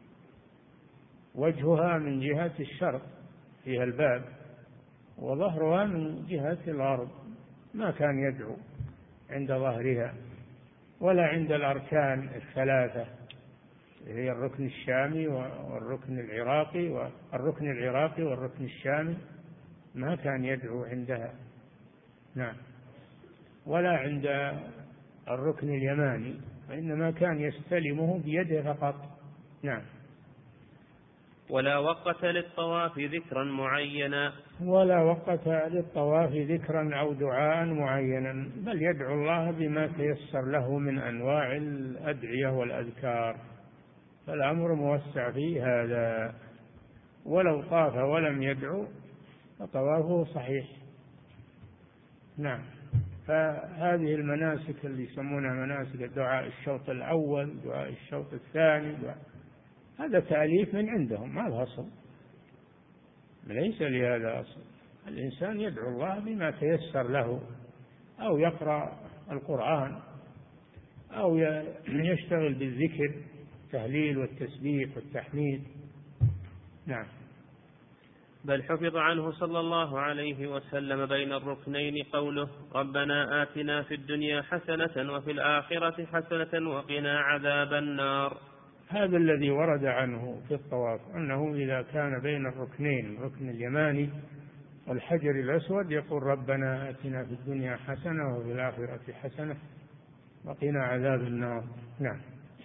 وجهها من جهة الشرق فيها الباب، وظهرها من جهة الغرب، ما كان يدعو عند ظهرها. ولا عند الأركان الثلاثة، هي الركن الشامي والركن العراقي والركن العراقي والركن الشامي، ما كان يدعو عندها. نعم. ولا عند الركن اليماني، وإنما كان يستلمه بيده فقط. نعم.
ولا وقت للطواف ذكرا معينا،
ولا وقت للطواف ذكرا أو دعاء معينا، بل يدعو الله بما تيسر له من أنواع الأدعية والأذكار، فالأمر موسع في هذا. ولو طاف ولم يدعو فطوافه صحيح. نعم. فهذه المناسك اللي يسمونها مناسك الدعاء الشوط الأول، دعاء الشوط الثاني، دعاء، هذا تأليف من عندهم، ما له أصل، ليس لهذا أصل. الإنسان يدعو الله بما تيسر له، أو يقرأ القرآن، أو يشتغل بالذكر، التهليل والتسبيح والتحميد. نعم.
بل حفظ عنه صلى الله عليه وسلم بين الركنين قوله: ربنا آتنا في الدنيا حسنة وفي الآخرة حسنة وقنا عذاب النار.
هذا الذي ورد عنه في الطواف، أنه إذا كان بين الركنين، الركن اليماني والحجر الأسود، يقول ربنا آتنا في الدنيا حسنة وفي الآخرة حسنة وقنا عذاب النار. نعم.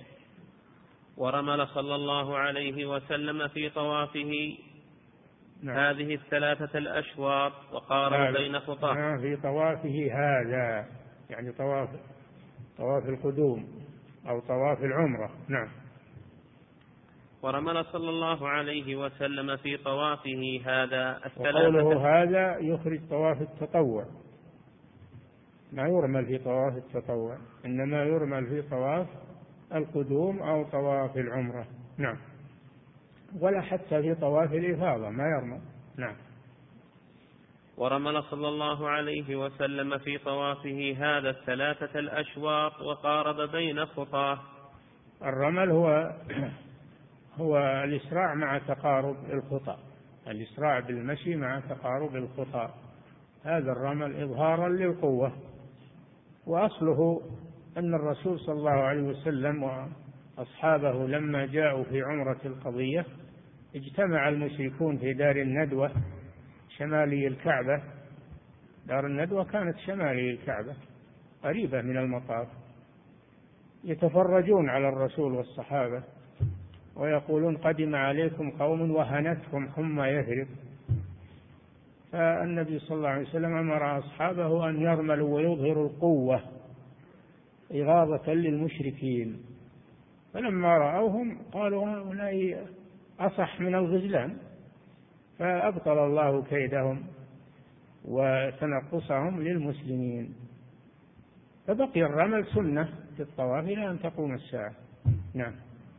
ورمل صلى الله عليه وسلم في طوافه نعم. هذه الثلاثة الأشواط وقارب بين خطاه.
نعم. في طوافه هذا يعني طواف طواف القدوم أو طواف العمرة. نعم.
ورمل صلى الله عليه وسلم في طوافه هذا الثلاثة.
وقوله هذا يخرج طواف التطوع، ما يرمل في طواف التطوع، إنما يرمل في طواف القدوم أو طواف العمرة. نعم. ولا حتى في طواف الإفاضة ما يرمل. نعم.
ورمل صلى الله عليه وسلم في طوافه هذا الثلاثة الأشواط وقارب بين خطاه.
الرمل هو هو الإسراع مع تقارب الخطى، الإسراع بالمشي مع تقارب الخطى، هذا الرمل إظهارا للقوة. وأصله أن الرسول صلى الله عليه وسلم وأصحابه لما جاءوا في عمرة القضية اجتمع المشركون في دار الندوة شمالي الكعبة. دار الندوة كانت شمالي الكعبة قريبة من المطاف، يتفرجون على الرسول والصحابة ويقولون قدم عليكم قوم وهنتهم حمى يثرب. فالنبي صلى الله عليه وسلم أمر أصحابه أن يرملوا ويظهروا القوة إغاظة للمشركين، فلما رأوهم قالوا هؤلاء أصح من الغزلان، فأبطل الله كيدهم وتنقصهم للمسلمين. فبقي الرمل سنة في الطواف إلى أن تقوم الساعة. نعم.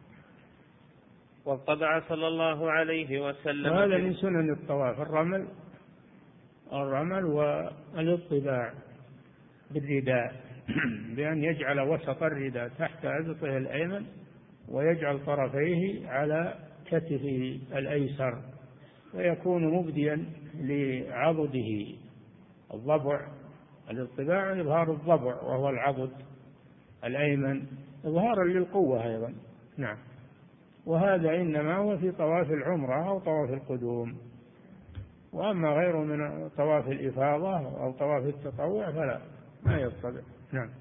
وطبع صلى الله عليه وسلم.
وهذا من سنن الطواف الرمل الرمل والاطباع بالرداء بأن يجعل وسط الرداء تحت عضده الأيمن ويجعل طرفيه على كتفه الأيسر ويكون مبديا لعضده الضبع. الاطباع إظهار الضبع وهو العضد الأيمن إظهارا للقوة أيضا. نعم. وهذا إنما هو في طواف العمرة أو طواف القدوم، وأما غيره من طواف الإفاضة أو طواف التطوع فلا ما يطبع. نعم.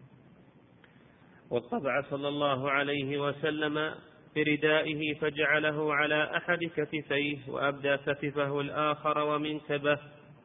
وطبع صلى الله عليه وسلم بردائه فجعله على أحد كتفيه وأبدى كتفه الآخر ومنكبه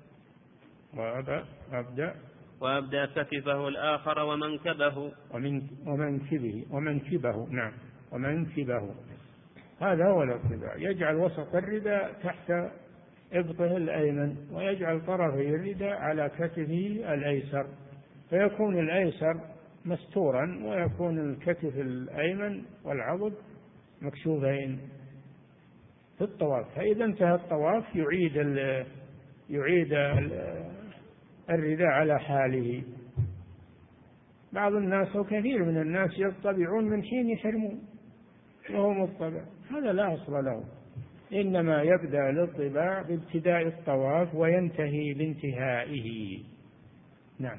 وأبدى
وأبدى كتفه الآخر ومنكبه
ومن ومنكبه ومنكبه نعم ومنكبه. هذا هو الاتباع، يجعل وسط الرداء تحت إبطه الأيمن ويجعل طرفي الرداء على كتفه الأيسر فيكون الأيسر مستورا ويكون الكتف الأيمن والعضد مكشوفين في الطواف. فإذا انتهى الطواف يعيد ال يعيد الرداء على حاله. بعض الناس وكثير من الناس يطبعون من حين يحرمون وهو مطبع، هذا لا أصل له، إنما يبدأ الاطباع بابتداء الطواف وينتهي بانتهائه. نعم.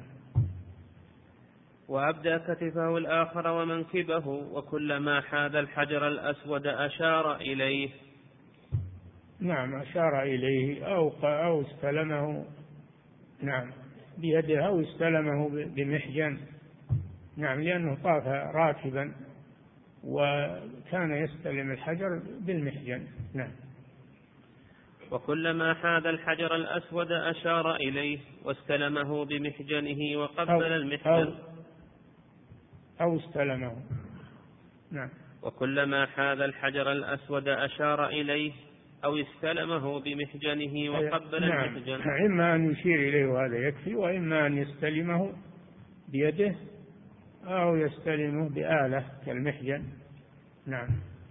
وأبدى كتفه الآخر ومنكبه وكلما حاذ الحجر الأسود أشار إليه.
نعم أشار إليه أو أو استلمه نعم بيده أو استلمه بمحجن. نعم لأنه طاف راكبا وكان يستلم الحجر بالمحجن. نعم.
وكلما حاذ الحجر الأسود أشار إليه واستلمه بمحجنه وقبل المحجن
أو, أو استلمه. نعم.
وكلما حاذ الحجر الأسود أشار إليه أو استلمه بمحجنه وقبل
نعم.
المحجن.
إما أن يشير إليه وهذا يكفي، وإما أن يستلمه بيده أو يستلمه بآلة كالمحجن. نعم.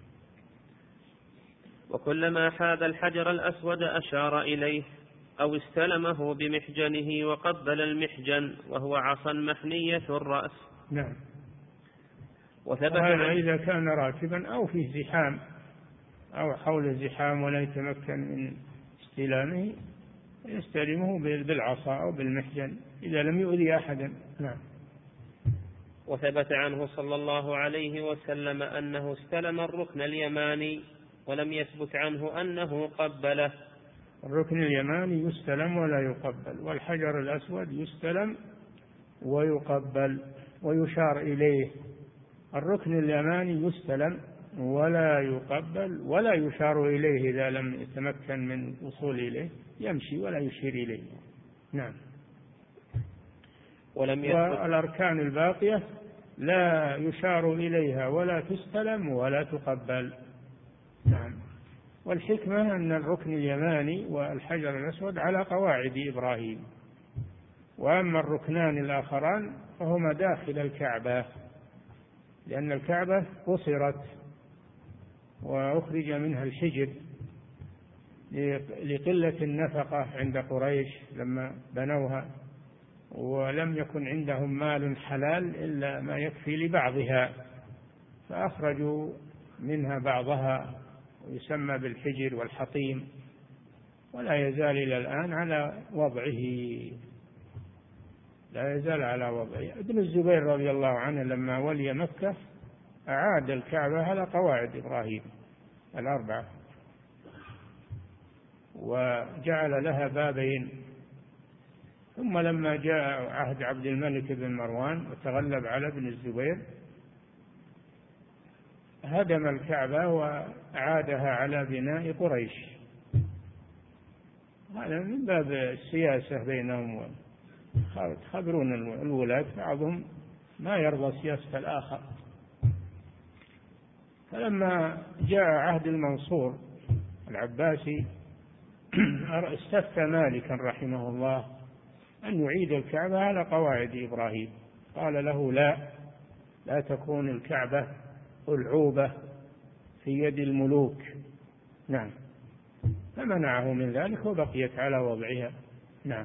وكلما حاذ الحجر الأسود أشار إليه أو استلمه بمحجنه وقبل المحجن وهو عصا محنية الرأس.
نعم.
وثبت
هذا إذا كان راكبا أو في زحام أو حول الزحام ولا يتمكن من استلامه يستلمه بالعصا أو بالمحجن إذا لم يؤذي أحدا. نعم.
وثبت عنه صلى الله عليه وسلم أنه استلم الركن اليماني ولم يثبت عنه أنه قبله.
الركن اليماني يستلم ولا يقبل، والحجر الأسود يستلم ويقبل ويشار إليه. الركن اليماني يستلم ولا يقبل ولا يشار إليه إذا لم يتمكن من وصول إليه، يمشي ولا يشير إليه. نعم.
ولم يثبت.
والأركان الباقية لا يشار إليها ولا تستلم ولا تقبل. نعم. والحكمة أن الركن اليماني والحجر الأسود على قواعد إبراهيم، وأما الركنان الآخران فهما داخل الكعبة، لأن الكعبة قصرت وأخرج منها الحجر لقلة النفقة عند قريش لما بنوها، ولم يكن عندهم مال حلال إلا ما يكفي لبعضها فأخرجوا منها بعضها ويسمى بالحجر والحطيم، ولا يزال إلى الآن على وضعه، لا يزال على وضعه. ابن الزبير رضي الله عنه لما ولي مكة أعاد الكعبة على قواعد إبراهيم الأربعة وجعل لها بابين. ثم لما جاء عهد عبد الملك بن مروان وتغلب على ابن الزبير هدم الكعبة وأعادها على بناء قريش. هذا من باب السياسة بينهم، تخبرون الولاة بعضهم ما يرضى سياسة الآخر. فلما جاء عهد المنصور العباسي استفتى مالكا رحمه الله أن يعيد الكعبة على قواعد إبراهيم، قال له لا لا تكون الكعبة ألعوبة في يد الملوك. نعم، فمنعه من ذلك وبقيت على وضعها. نعم.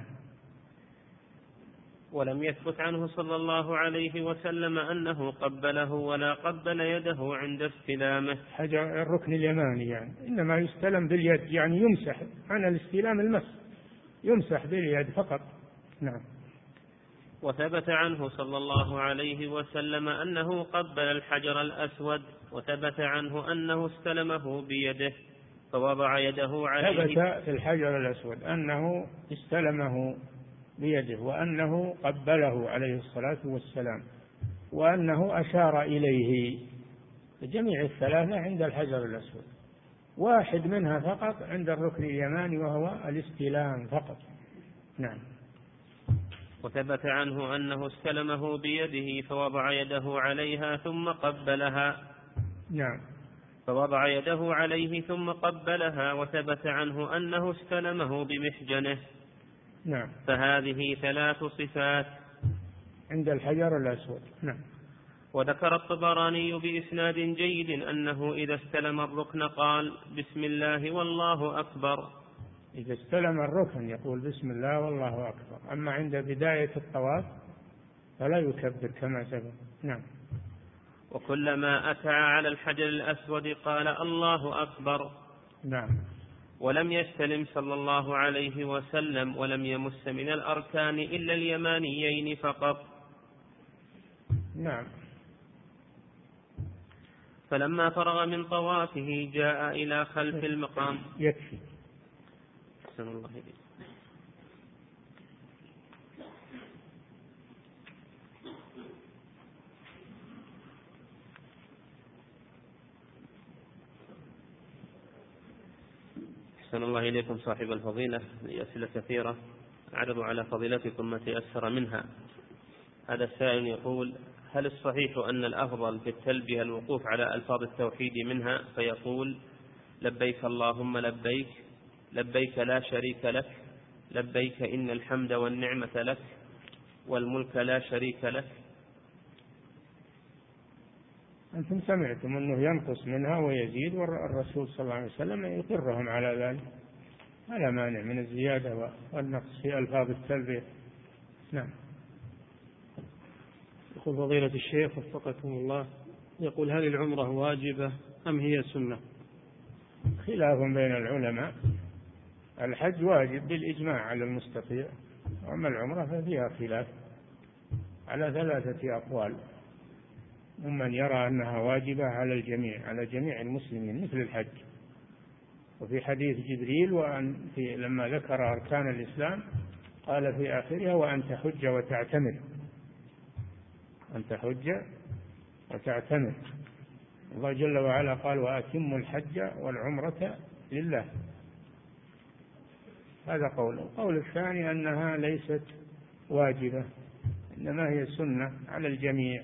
ولم يثبت عنه صلى الله عليه وسلم أنه قبله ولا قبل يده عند استلامه.
حجر الركن اليماني يعني إنما يستلم باليد، يعني يمسح عن الاستلام المس، يمسح باليد فقط. نعم.
وثبت عنه صلى الله عليه وسلم أنه قبل الحجر الأسود، وثبت عنه أنه استلمه بيده فوضع يده عليه.
ثبت في الحجر الأسود أنه استلمه بيده، وأنه قبله عليه الصلاة والسلام، وأنه أشار إليه. جميع الثلاثة عند الحجر الأسود، واحد منها فقط عند الركن اليماني وهو الاستلام فقط. نعم.
وثبت عنه أنه استلمه بيده فوضع يده عليها ثم قبلها.
نعم.
فوضع يده عليه ثم قبلها. وثبت عنه أنه استلمه بمحجنه.
نعم.
فهذه ثلاث صفات
عند الحجر الأسود. نعم.
وذكر الطبراني بإسناد جيد أنه إذا استلم الركن قال بسم الله والله أكبر.
إذا استلم الركن يقول بسم الله والله أكبر، أما عند بداية الطواف فلا يكبر كما سبق. نعم.
وكلما أتى على الحجر الأسود قال الله أكبر.
نعم.
ولم يستلم صلى الله عليه وسلم ولم يمس من الأركان إلا اليمانيين فقط.
نعم.
فلما فرغ من طوافه جاء إلى خلف المقام.
يكفي.
أحسن الله إليك. أحسن الله إليكم صاحب الفضيلة. أسئلة كثيرة أعرض على فضيلتكم ما تيسر منها. هذا السائل يقول: هل الصحيح أن الأفضل في التلبية الوقوف على ألفاظ التوحيد منها، فيقول لبيك اللهم لبيك، لبيك لا شريك لك، لبيك إن الحمد والنعمة لك والملك لا شريك لك؟
أنتم سمعتم أنه ينقص منها ويزيد، والرسول صلى الله عليه وسلم يقرهم على ذلك، ولا مانع من الزيادة والنقص في ألفاظ التلبية. نعم.
يقول فضيلة الشيخ وفقكم الله، يقول: هل العمرة واجبة أم هي سنة؟
خلاف بين العلماء. الحج واجب بالإجماع على المستطيع، وأما العمرة ففيها خلاف على ثلاثة أقوال، ومن يرى أنها واجبة على الجميع، على جميع المسلمين مثل الحج. وفي حديث جبريل وأن في لما ذكر أركان الإسلام قال في آخرها: وأن تحج وتعتمر، أن تحج وتعتمر. الله جل وعلا قال: وأتموا الحج والعمرة لله. هذا قول. القول الثاني أنها ليست واجبة، إنما هي سنة على الجميع.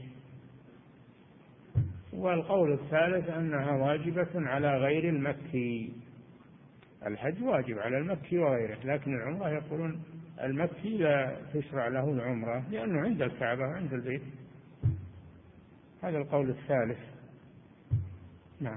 والقول الثالث أنها واجبة على غير المكي. الحج واجب على المكي وغيره، لكن العمرة يقولون المكي لا تشرع له العمرة لأنه عند الكعبة عند البيت. هذا القول الثالث. نعم.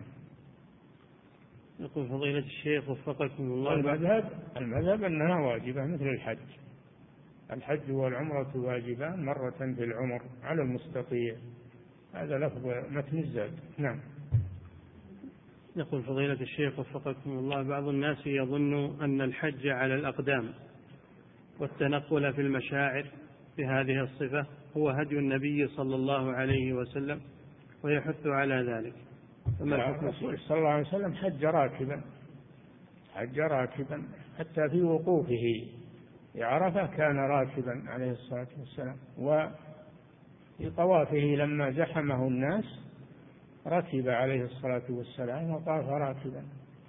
يقول فضيلة الشيخ وفقكم الله،
المذهب المذهب أنها واجبة مثل الحج. الحج والعمرة واجبان مرة في العمر على المستطيع. هذا لفظ متن الزاد. نعم.
يقول فضيلة الشيخ وفقكم الله: بعض الناس يظن أن الحج على الأقدام والتنقل في المشاعر بهذه الصفة هو هدي النبي صلى الله عليه وسلم، ويحث على ذلك.
الرسول صلى الله عليه وسلم حج راكبا، حج راكبا حتى في وقوفه في عرفة كان راكبا عليه الصلاة والسلام، وفي طوافه لما زحمه الناس ركب عليه الصلاة والسلام وطاف راكبا.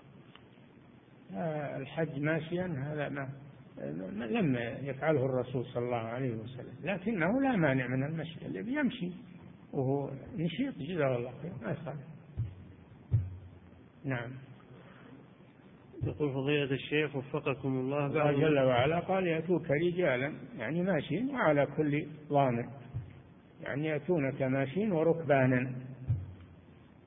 الحج ماشيا هذا ما لم يفعله الرسول صلى الله عليه وسلم، لكنه لا مانع من المشي، اللي بيمشي وهو نشيط جزاه الله خير ما يصلي. نعم.
يقول فضيلة الشيخ وفقكم الله:
الله جل وعلا قال: يأتوك رجالا، يعني ماشيين، وعلى كل ضامن، يعني يأتونك ماشيين وركبانا.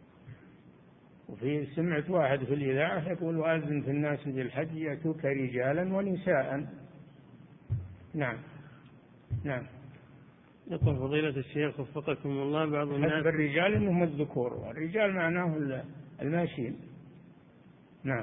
وفي سمعت واحد في الإذاعة يقول وأذن في الناس بالحج يأتوك رجالا ونساء. نعم نعم.
يقول فضيلة الشيخ وفقكم الله بعض الناس
حسب الرجال إنهم الذكور، والرجال معناه الماشين. نعم.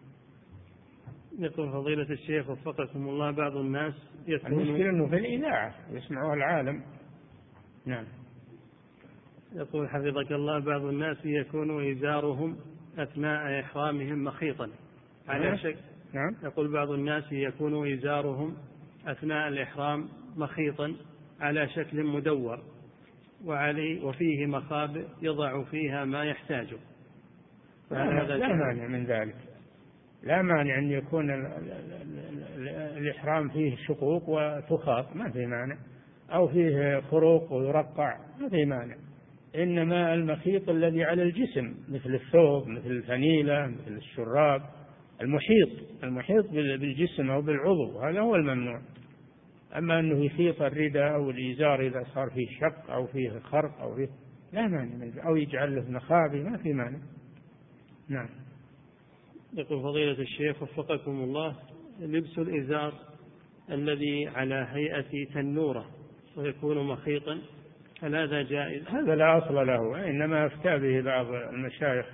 يقول فضيلة الشيخ وفقكم الله بعض الناس
المشكلة أنه في الإذاعة يسمعوها العالم. نعم.
يقول حفظك الله بعض الناس يكون إزارهم أثناء إحرامهم مخيطا على شكل.
نعم.
يقول بعض الناس يكون إزارهم أثناء الإحرام مخيطا على شكل مدور وعليه وفيه مخابئ يضع فيها ما يحتاجه.
لا, لا مانع من ذلك، لا مانع أن يكون الإحرام فيه شقوق وتخاط، ما في مانع، أو فيه خروق ويرقع، ما في مانع. إنما المخيط الذي على الجسم مثل الثوب مثل الفنيلة مثل الشراب، المحيط المحيط بالجسم أو بالعضو، هذا هو الممنوع. أما أنه يخيط الرداء أو الإزار إذا صار فيه شق أو فيه خرق أو فيه، لا مانع، أو يجعل له مخابئ، ما في مانع. نعم.
يقول فضيلة الشيخ وفقكم الله لبس الإزار الذي على هيئة تنورة ويكون مخيطا هل هذا جائز؟
هذا لا أصل له، إنما أفتى به بعض المشايخ،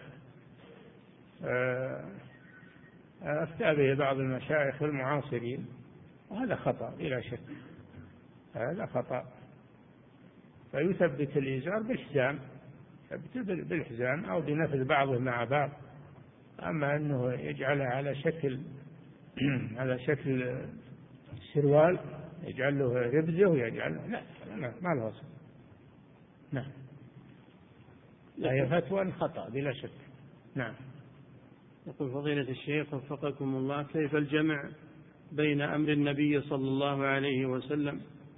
أفتى به بعض المشايخ المعاصرين، وهذا خطأ بلا شك، هذا خطأ. فيثبت الإزار بالحزام، يثبت بالحزام أو بنفذ بعضه مع بعض. أما أنه يجعلها على شكل على شكل سروال، يجعل له ربزة ويجعل لا ما له أصل. نعم. هي فتوى خطأ بلا شك. نعم.
يقول فضيلة الشيخ وفقكم الله كيف الجمع بين أمر النبي صلى الله عليه وسلم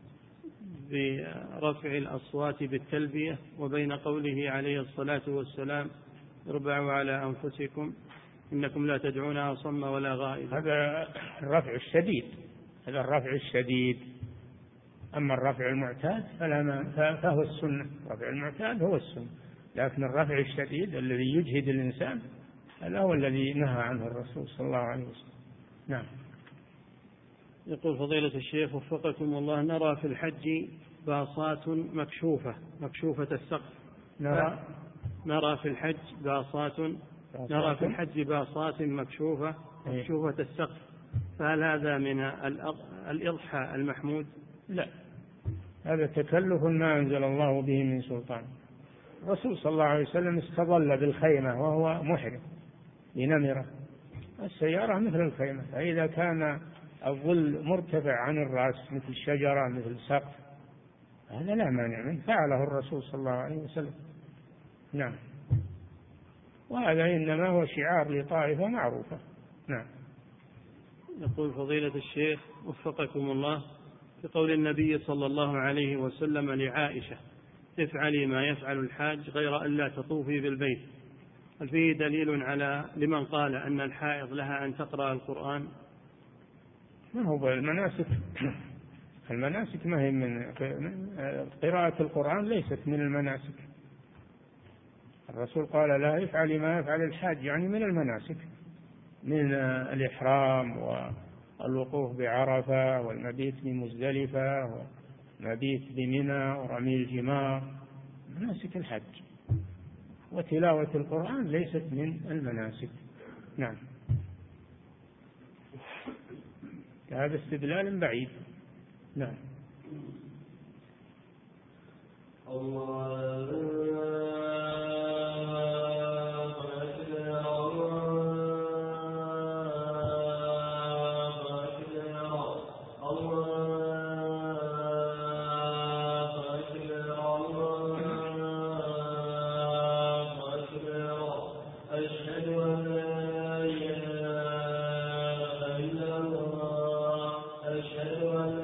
برفع الأصوات بالتلبية وبين قوله عليه الصلاة والسلام اربعوا على أنفسكم إنكم لا تدعون أصم ولا غائب؟
هذا الرفع الشديد، هذا الرفع الشديد. أما الرفع المعتاد فلا ما فهو السنة، الرفع المعتاد هو السنة، لكن الرفع الشديد الذي يجهد الإنسان هذا هو الذي نهى عنه الرسول صلى الله عليه وسلم. نعم.
يقول فضيلة الشيخ وفقكم الله نرى في الحج باصات مكشوفة مكشوفة السقف.
نرى
نرى في الحج باصات نرى في الحج باصات مكشوفة مكشوفة السقف، فهل هذا من الإضحى المحمود؟
لا، هذا تكلف ما أنزل الله به من سلطان. الرسول صلى الله عليه وسلم استظل بالخيمة وهو محرم بنمرة، السيارة مثل الخيمة، فإذا كان الظل مرتفع عن الرأس مثل شجرة مثل سقف هذا لا مانع منه، فعله الرسول صلى الله عليه وسلم. نعم. وهذا إنما هو شعار لطائفة معروفة. نعم.
يقول فضيلة الشيخ وفقكم الله في قول النبي صلى الله عليه وسلم لعائشة افعلي ما يفعل الحاج غير أن لا تطوفي بالبيت، هل فيه دليل على لمن قال أن الحائض لها أن تقرأ القرآن؟
ما هو المناسك، المناسك ما هي من قراءة القرآن، ليست من المناسك. الرسول قال لا افعلي ما يفعل الحاج، يعني من المناسك، من الإحرام والوقوف بعرفة والمبيت بمزدلفة والمبيت بمنى ورمي الجمار، مناسك الحج. وتلاوة القرآن ليست من المناسك. نعم. هذا استدلال بعيد. نعم.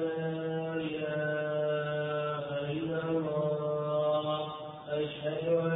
أشهد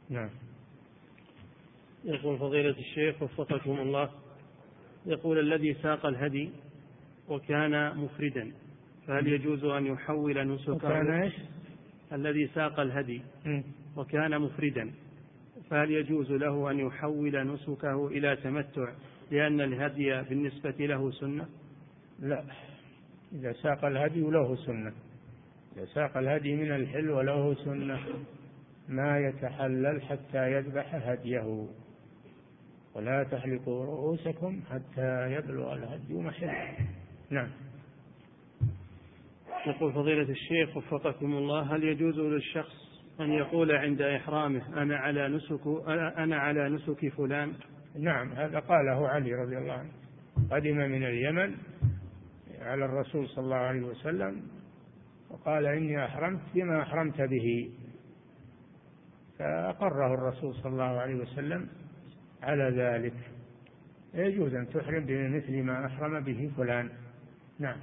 نعم.
يقول فضيلة الشيخ وفقكم الله، يقول الذي ساق الهدي وكان مفردا فهل يجوز أن يحول نسكه؟
وكان إيش؟
الذي ساق الهدي وكان مفردا فهل يجوز له أن يحول نسكه إلى تمتع لأن الهدي بالنسبة له سنة؟
لا، إذا ساق الهدي له سنة، إذا ساق الهدي من الحل وله سنة ما يتحلل حتى يذبح هديه، ولا تحلقوا رؤوسكم حتى يبلغ الهدي محله. نعم.
يقول فضيلة الشيخ وفقكم الله، هل يجوز للشخص أن يقول عند إحرامه أنا على نسك أنا على نسك فلان؟
نعم، هذا قاله علي رضي الله عنه، قدم من اليمن على الرسول صلى الله عليه وسلم وقال إني أحرمت بما أحرمت به، فأقره الرسول صلى الله عليه وسلم على ذلك. يجوز أن تحرم بمثل ما أحرم به فلان. نعم.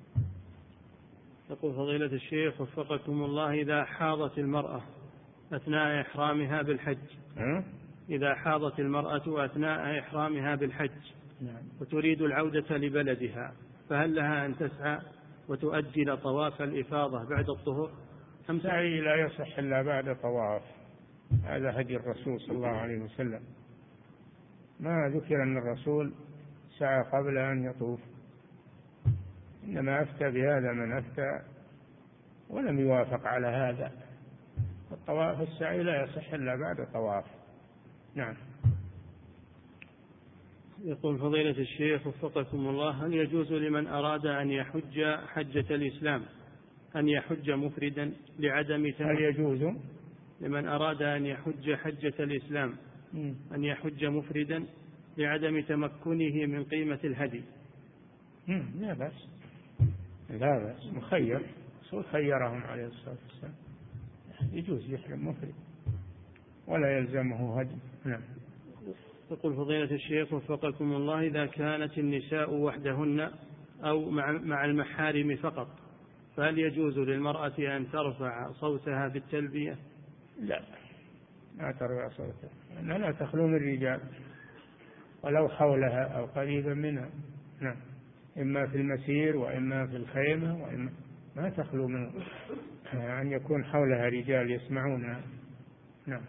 يقول فضيلة الشيخ وفقكم الله، إذا حاضت المرأة أثناء إحرامها بالحج
أه؟
إذا حاضت المرأة أثناء إحرامها بالحج
نعم.
وتريد العودة لبلدها فهل لها أن تسعى وتؤجل طواف الإفاضة بعد الطهور؟
سعي لا يصح إلا بعد طواف، هذا هدي الرسول صلى الله عليه وسلم، ما ذكر أن الرسول سعى قبل أن يطوف، إنما أفتى بهذا من أفتى ولم يوافق على هذا. الطواف السعي لا يصح إلا بعد طواف. نعم.
يقول فضيلة الشيخ وفقكم الله، هل يجوز لمن أراد أن يحج حجة الإسلام أن يحج مفردا لعدم تمكن
هل يجوز
لمن أراد أن يحج حجة الإسلام أن يحج مفردا لعدم تمكنه من قيمة الهدي؟
لا بأس، لا بأس، مخير، الرسول خيرهم عليه الصلاة والسلام، يجوز يحرم مفرد ولا يلزمه هدي. نعم.
يقول فضيلة الشيخ وفقكم الله، إذا كانت النساء وحدهن أو مع المحارم فقط فهل يجوز للمرأة أن ترفع صوتها بالتلبية؟
لا، لا ترفع صوتها، لأنها لا تخلو من الرجال ولو حولها أو قريبا منها. نعم. إما في المسير وإما في الخيمة، وإما ما تخلو من أن يكون حولها رجال يسمعونها. نعم.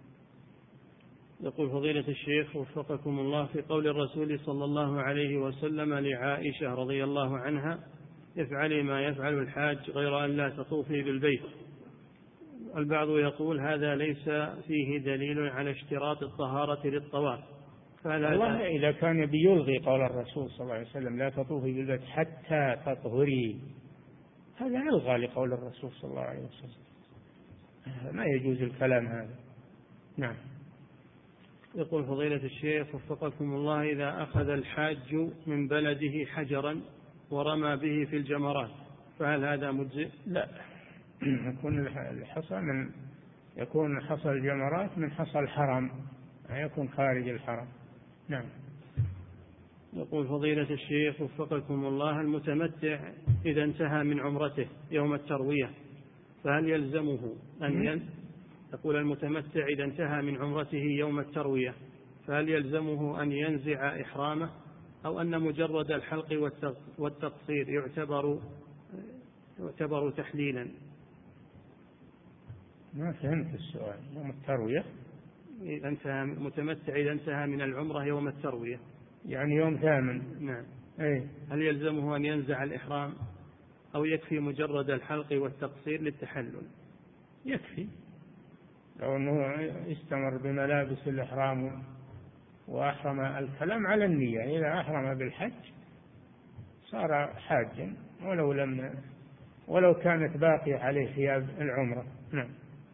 يقول فضيلة الشيخ وفقكم الله، في قول الرسول صلى الله عليه وسلم لعائشة رضي الله عنها افعلي ما يفعل الحاج غير أن لا تطوفي بالبيت، البعض يقول هذا ليس فيه دليل على اشتراط الطهارة للطواف،
والله إذا كان بيلغي قول الرسول صلى الله عليه وسلم لا تطوفي بالبيت حتى تطهري، هذا يلغى لقول الرسول صلى الله عليه وسلم، ما يجوز الكلام هذا. نعم.
يقول فضيلة الشيخ وفقكم الله، إذا أخذ الحاج من بلده حجرا ورمى به في الجمرات فهل هذا مجزئ؟
لا، يكون الحصى من يكون حصى الجمرات من حصى الحرم، لا يكون خارج الحرم. نعم.
يقول فضيلة الشيخ وفقكم الله، المتمتع إذا انتهى من عمرته يوم التروية فهل يلزمه أن ين... يقول المتمتع إذا انتهى من عمرته يوم التروية فهل يلزمه أن ينزع إحرامه أو أن مجرد الحلق والتقصير يعتبر يعتبر تحليلا؟
ما فهمت السؤال. يوم التروية
إذا انتهى متمتع إذا انتهى من العمرة يوم التروية
يعني يوم ثامن.
نعم.
أي.
هل يلزمه أن ينزع الإحرام أو يكفي مجرد الحلق والتقصير للتحلل؟
يكفي، لو أنه استمر بملابس الإحرام وأحرم. الكلام على النية، إذا أحرم بالحج صار حاجا ولو لم ولو كانت باقية عليه ثياب العمرة. نعم.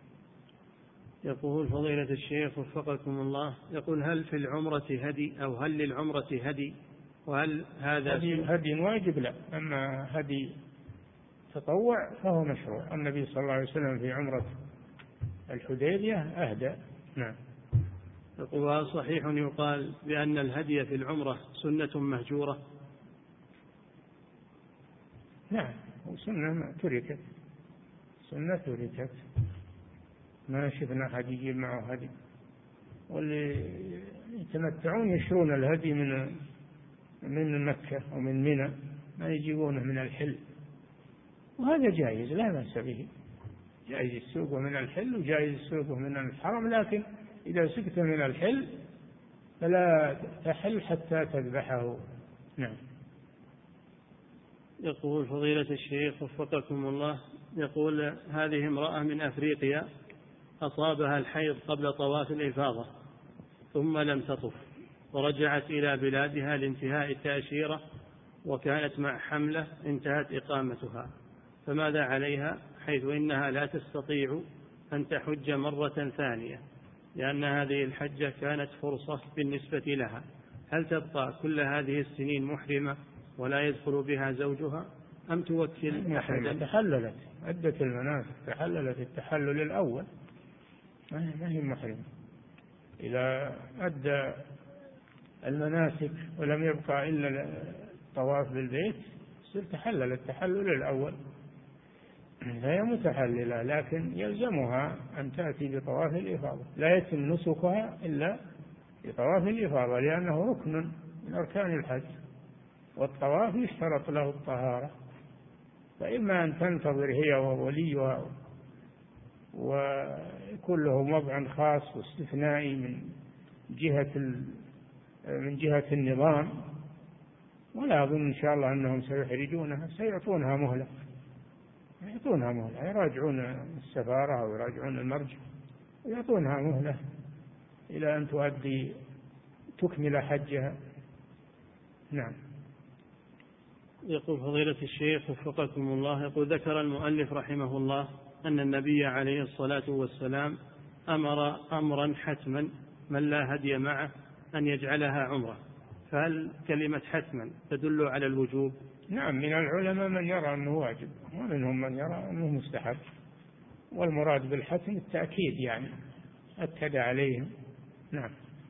يقول فضيلة الشيخ وفقكم الله، يقول هل في العمرة هدي أو هل للعمرة هدي وهل هذا
هدي, هدي واجب؟ لا، أما هدي تطوع فهو مشروع. النبي صلى الله عليه وسلم في عمرة الحديبية أهدى. نعم.
يقول صحيح يقال بأن الهدي في العمرة سنة مهجورة؟
نعم، وسنة تركت، سنة تركت. ما شفنا أحد يجيب معه هدي، واللي يتمتعون يشرون الهدي من من مكة ومن منى، ما يجيبونه من الحل، وهذا جائز لا بأس به، جائز السوق من الحل وجائز السوق من الحرم، لكن إذا سقت من الحل فلا تحل حتى تذبحه. نعم.
يقول فضيلة الشيخ وفقكم الله، يقول هذه امرأة من أفريقيا أصابها الحيض قبل طواف الإفاضة ثم لم تطف، ورجعت إلى بلادها لانتهاء التأشيرة، وكانت مع حملة انتهت إقامتها، فماذا عليها حيث إنها لا تستطيع أن تحج مرة ثانية لأن هذه الحجة كانت فرصة بالنسبة لها؟ هل تبقى كل هذه السنين محرمة ولا يدخل بها زوجها أم توكل أحدا؟
تحللت، أدت المناسك، تحللت التحلل الأول، ما هي محرمة. إذا أدى المناسك ولم يبقى إلا الطواف بالبيت يصير تحلل التحلل الأول، فهي متحللة، لكن يلزمها أن تأتي بطواف الإفاضة، لا يتم نسكها إلا بطواف الإفاضة لأنه ركن من أركان الحج، والطواف يشترط له الطهارة، فإما أن تنتظر هي ووليها ويكون له وضع خاص واستثنائي من جهة من جهة النظام، ولا أظن إن شاء الله أنهم سيحرجونها، سيعطونها مهلة، يعطونها مهلة، يراجعون السفارة أو يراجعون المرجع ويعطونها مهلة إلى أن تؤدي تكمل حجها. نعم.
يقول فضيلة الشيخ وفقكم الله، يقول ذكر المؤلف رحمه الله أن النبي عليه الصلاة والسلام أمر أمرا حتما من لا هدي معه أن يجعلها عمرة، فهل كلمة حتما تدل على الوجوب؟
نعم، من العلماء من يرى أنه واجب ومنهم من يرى أنه مستحب، والمراد بالحتم التأكيد، يعني أكد عليهم. نعم.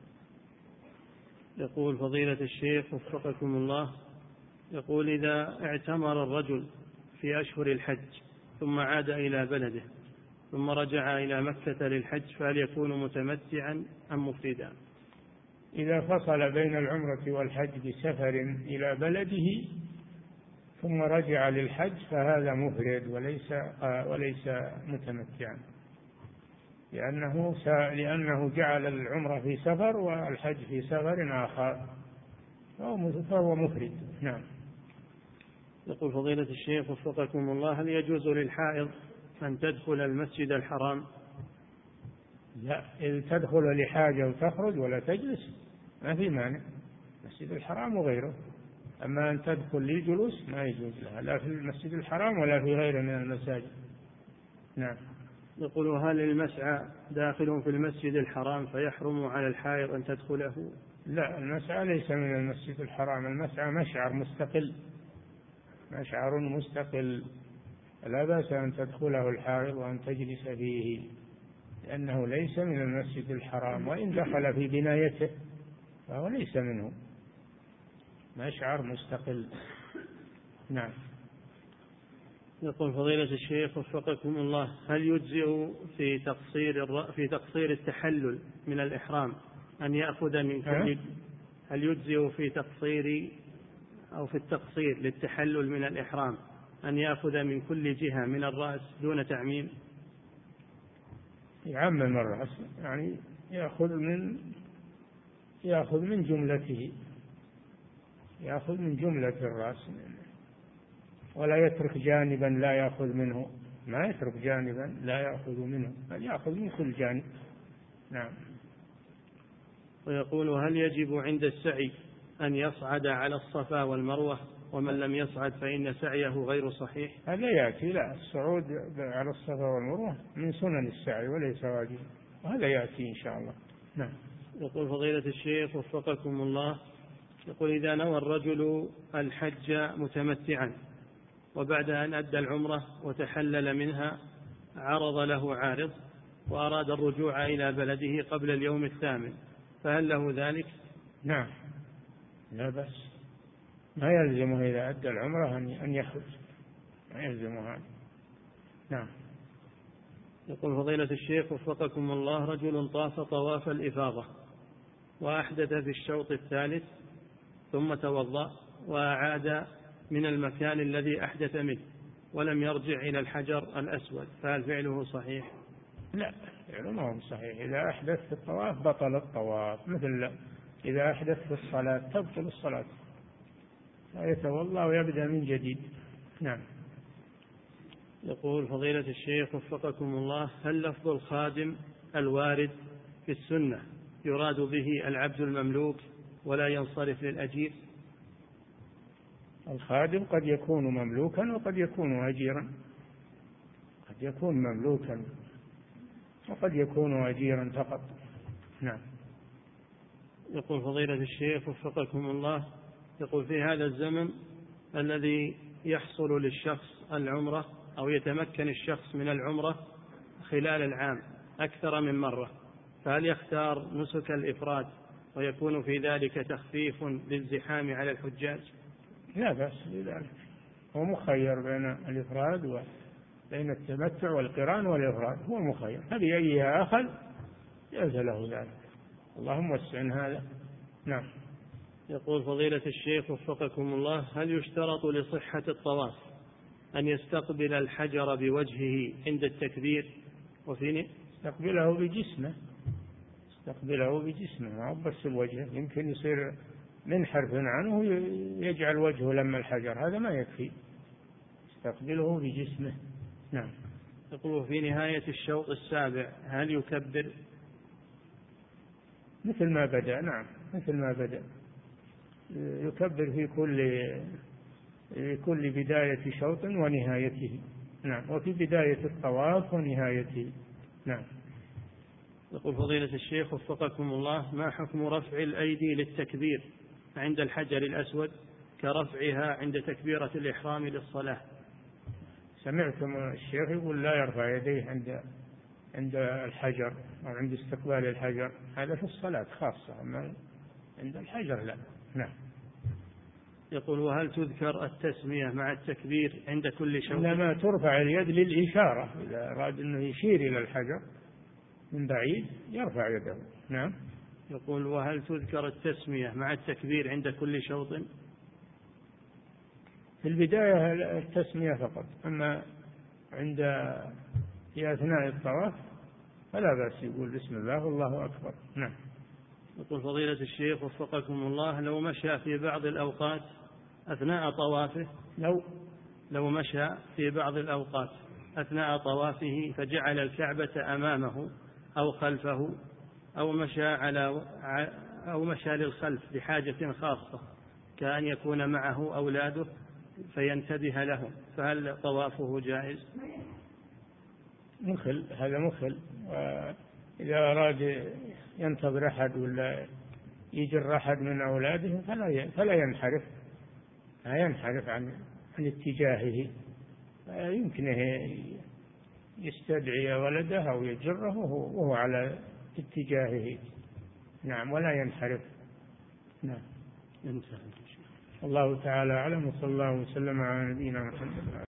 يقول فضيلة الشيخ وفقكم الله، يقول إذا اعتمر الرجل في أشهر الحج ثم عاد إلى بلده ثم رجع إلى مكة للحج فهل يكون متمتعا أم مفردا؟
إذا فصل بين العمرة والحج بسفر إلى بلده ثم رجع للحج فهذا مفرد وليس وليس متمتعا، لأنه لأنه جعل العمرة في سفر والحج في سفر آخر، فهو مفرد. نعم.
يقول فضيلة الشيخ وفقكم الله، هل يجوز للحائض أن تدخل المسجد الحرام؟
لا، إذا تدخل لحاجة وتخرج ولا تجلس ما في مانع، المسجد الحرام وغيره، أما أن تدخل للجلوس ما يجوز لها، لا في المسجد الحرام ولا في غيره من المساجد. نعم.
يقول هل المسعى داخل في المسجد الحرام فيحرم على الحائض أن تدخله؟
لا، المسعى ليس من المسجد الحرام، المسعى مشعر مستقل، مشعر مستقل، لا بأس أن تدخله الحائض وأن تجلس فيه، لأنه ليس من المسجد الحرام، وإن دخل في بنايته فهو ليس منه، مشعر مستقل. نعم.
يقول فضيلة الشيخ وفقكم الله، هل يجزئ في تقصير في تقصير التحلل من الإحرام أن يأخذ من كل هل يجزئ في تقصير أو في التقصير للتحلل من الإحرام أن يأخذ من كل جهة من الرأس دون تعميم؟
يعمم الرأس، يعني يأخذ من يأخذ من جملته، يأخذ من جملة الرأس، ولا يترك جانبا لا يأخذ منه، ما يترك جانبا لا يأخذ منه، بل يأخذ من كل جانب. نعم.
ويقول هل يجب عند السعي أن يصعد على الصفا والمروة، ومن لم يصعد فإن سعيه غير صحيح؟
هذا يأتي، لا، الصعود على الصفا والمروة من سنن السعي وليس واجب، وهذا يأتي إن شاء الله. نعم.
يقول فضيلة الشيخ وفقكم الله، يقول إذا نوى الرجل الحج متمتعا وبعد أن أدى العمرة وتحلل منها عرض له عارض وأراد الرجوع إلى بلده قبل اليوم الثامن، فهل له ذلك؟
نعم، لا بأس، ما يلزمه إذا أدى العمرة أن يخرج، ما يلزمه هذا. نعم.
يقول فضيلة الشيخ وفقكم الله، رجل طاف طواف الإفاضة وأحدث في الشوط الثالث ثم توضأ وأعاد من المكان الذي أحدث منه ولم يرجع إلى الحجر الأسود، فهل فعله صحيح؟
لا، فعله ما هو صحيح. إذا أحدث في الطواف بطل الطواف، مثل إذا أحدث في الصلاة تبطل الصلاة، فيتوضأ ويبدأ من جديد. نعم.
يقول فضيلة الشيخ وفقكم الله، هل لفظ الخادم الوارد في السنة يراد به العبد المملوك ولا ينصرف للأجير؟
الخادم قد يكون مملوكا وقد يكون أجيرا، قد يكون مملوكا وقد يكون أجيرا فقط. نعم.
يقول فضيلة الشيخ وفقكم الله، يقول في هذا الزمن الذي يحصل للشخص العمرة أو يتمكن الشخص من العمرة خلال العام أكثر من مرة، فهل يختار نسك الإفراد ويكون في ذلك تخفيف للزحام على الحجاج؟
لا بأس بذلك، هو مخير بين الإفراد وبين التمتع والقران والإفراد، هو مخير، فبأيها أخذ جاز له ذلك، اللهم وسع هذا. نعم.
يقول فضيلة الشيخ وفقكم الله، هل يشترط لصحة الطواف أن يستقبل الحجر بوجهه عند التكبير؟ وفي
يستقبله بجسمه، يستقبله بجسمه ما هو بس بوجهه، يمكن يصير منحرف عنه يجعل وجهه لما الحجر، هذا ما يكفي، يستقبله بجسمه. نعم.
يقول في نهاية الشوط السابع هل يكبر؟
مثل ما بدأ. نعم، مثل ما بدأ، يكبر في كل في كل بداية شوط ونهايته. نعم، وفي بداية الطواف ونهايته. نعم.
يقول فضيلة الشيخ وفقكم الله، ما حكم رفع الأيدي للتكبير عند الحجر الأسود كرفعها عند تكبيرة الإحرام للصلاة؟
سمعتم الشيخ يقول لا يرفع يديه عند عند الحجر أو عند استقبال الحجر، هذا في الصلاة خاصة، أما عند الحجر لا. نعم.
يقول وهل تذكر التسمية مع التكبير عند كل شوط؟
إنما ترفع اليد للإشارة، إذا أراد أنه يشير إلى الحجر من بعيد يرفع يده. نعم.
يقول وهل تذكر التسمية مع التكبير عند كل شوط؟
في البداية التسمية فقط، أما عند في أثناء الطواف فلا بأس يقول بسم الله والله أكبر. نعم.
يقول فضيلة الشيخ وفقكم الله، لو مشى في بعض الأوقات أثناء طوافه لو لو مشى في بعض الأوقات أثناء طوافه فجعل الكعبة أمامه أو خلفه أو مشى على أو مشى للخلف بحاجة خاصة كأن يكون معه أولاده فينتبه لهم، فهل طوافه جائز؟
مخل، هذا مخل. إذا أراد ينتظر أحد ولا يجر أحد من أولاده فلا فلا ينحرف، لا ينحرف عن عن اتجاهه، يمكنه يستدعي ولده أو يجره وهو على اتجاهه. نعم، ولا ينحرف. نعم.
انتهى.
الله تعالى أعلم، وصلى الله وسلم على نبينا محمد.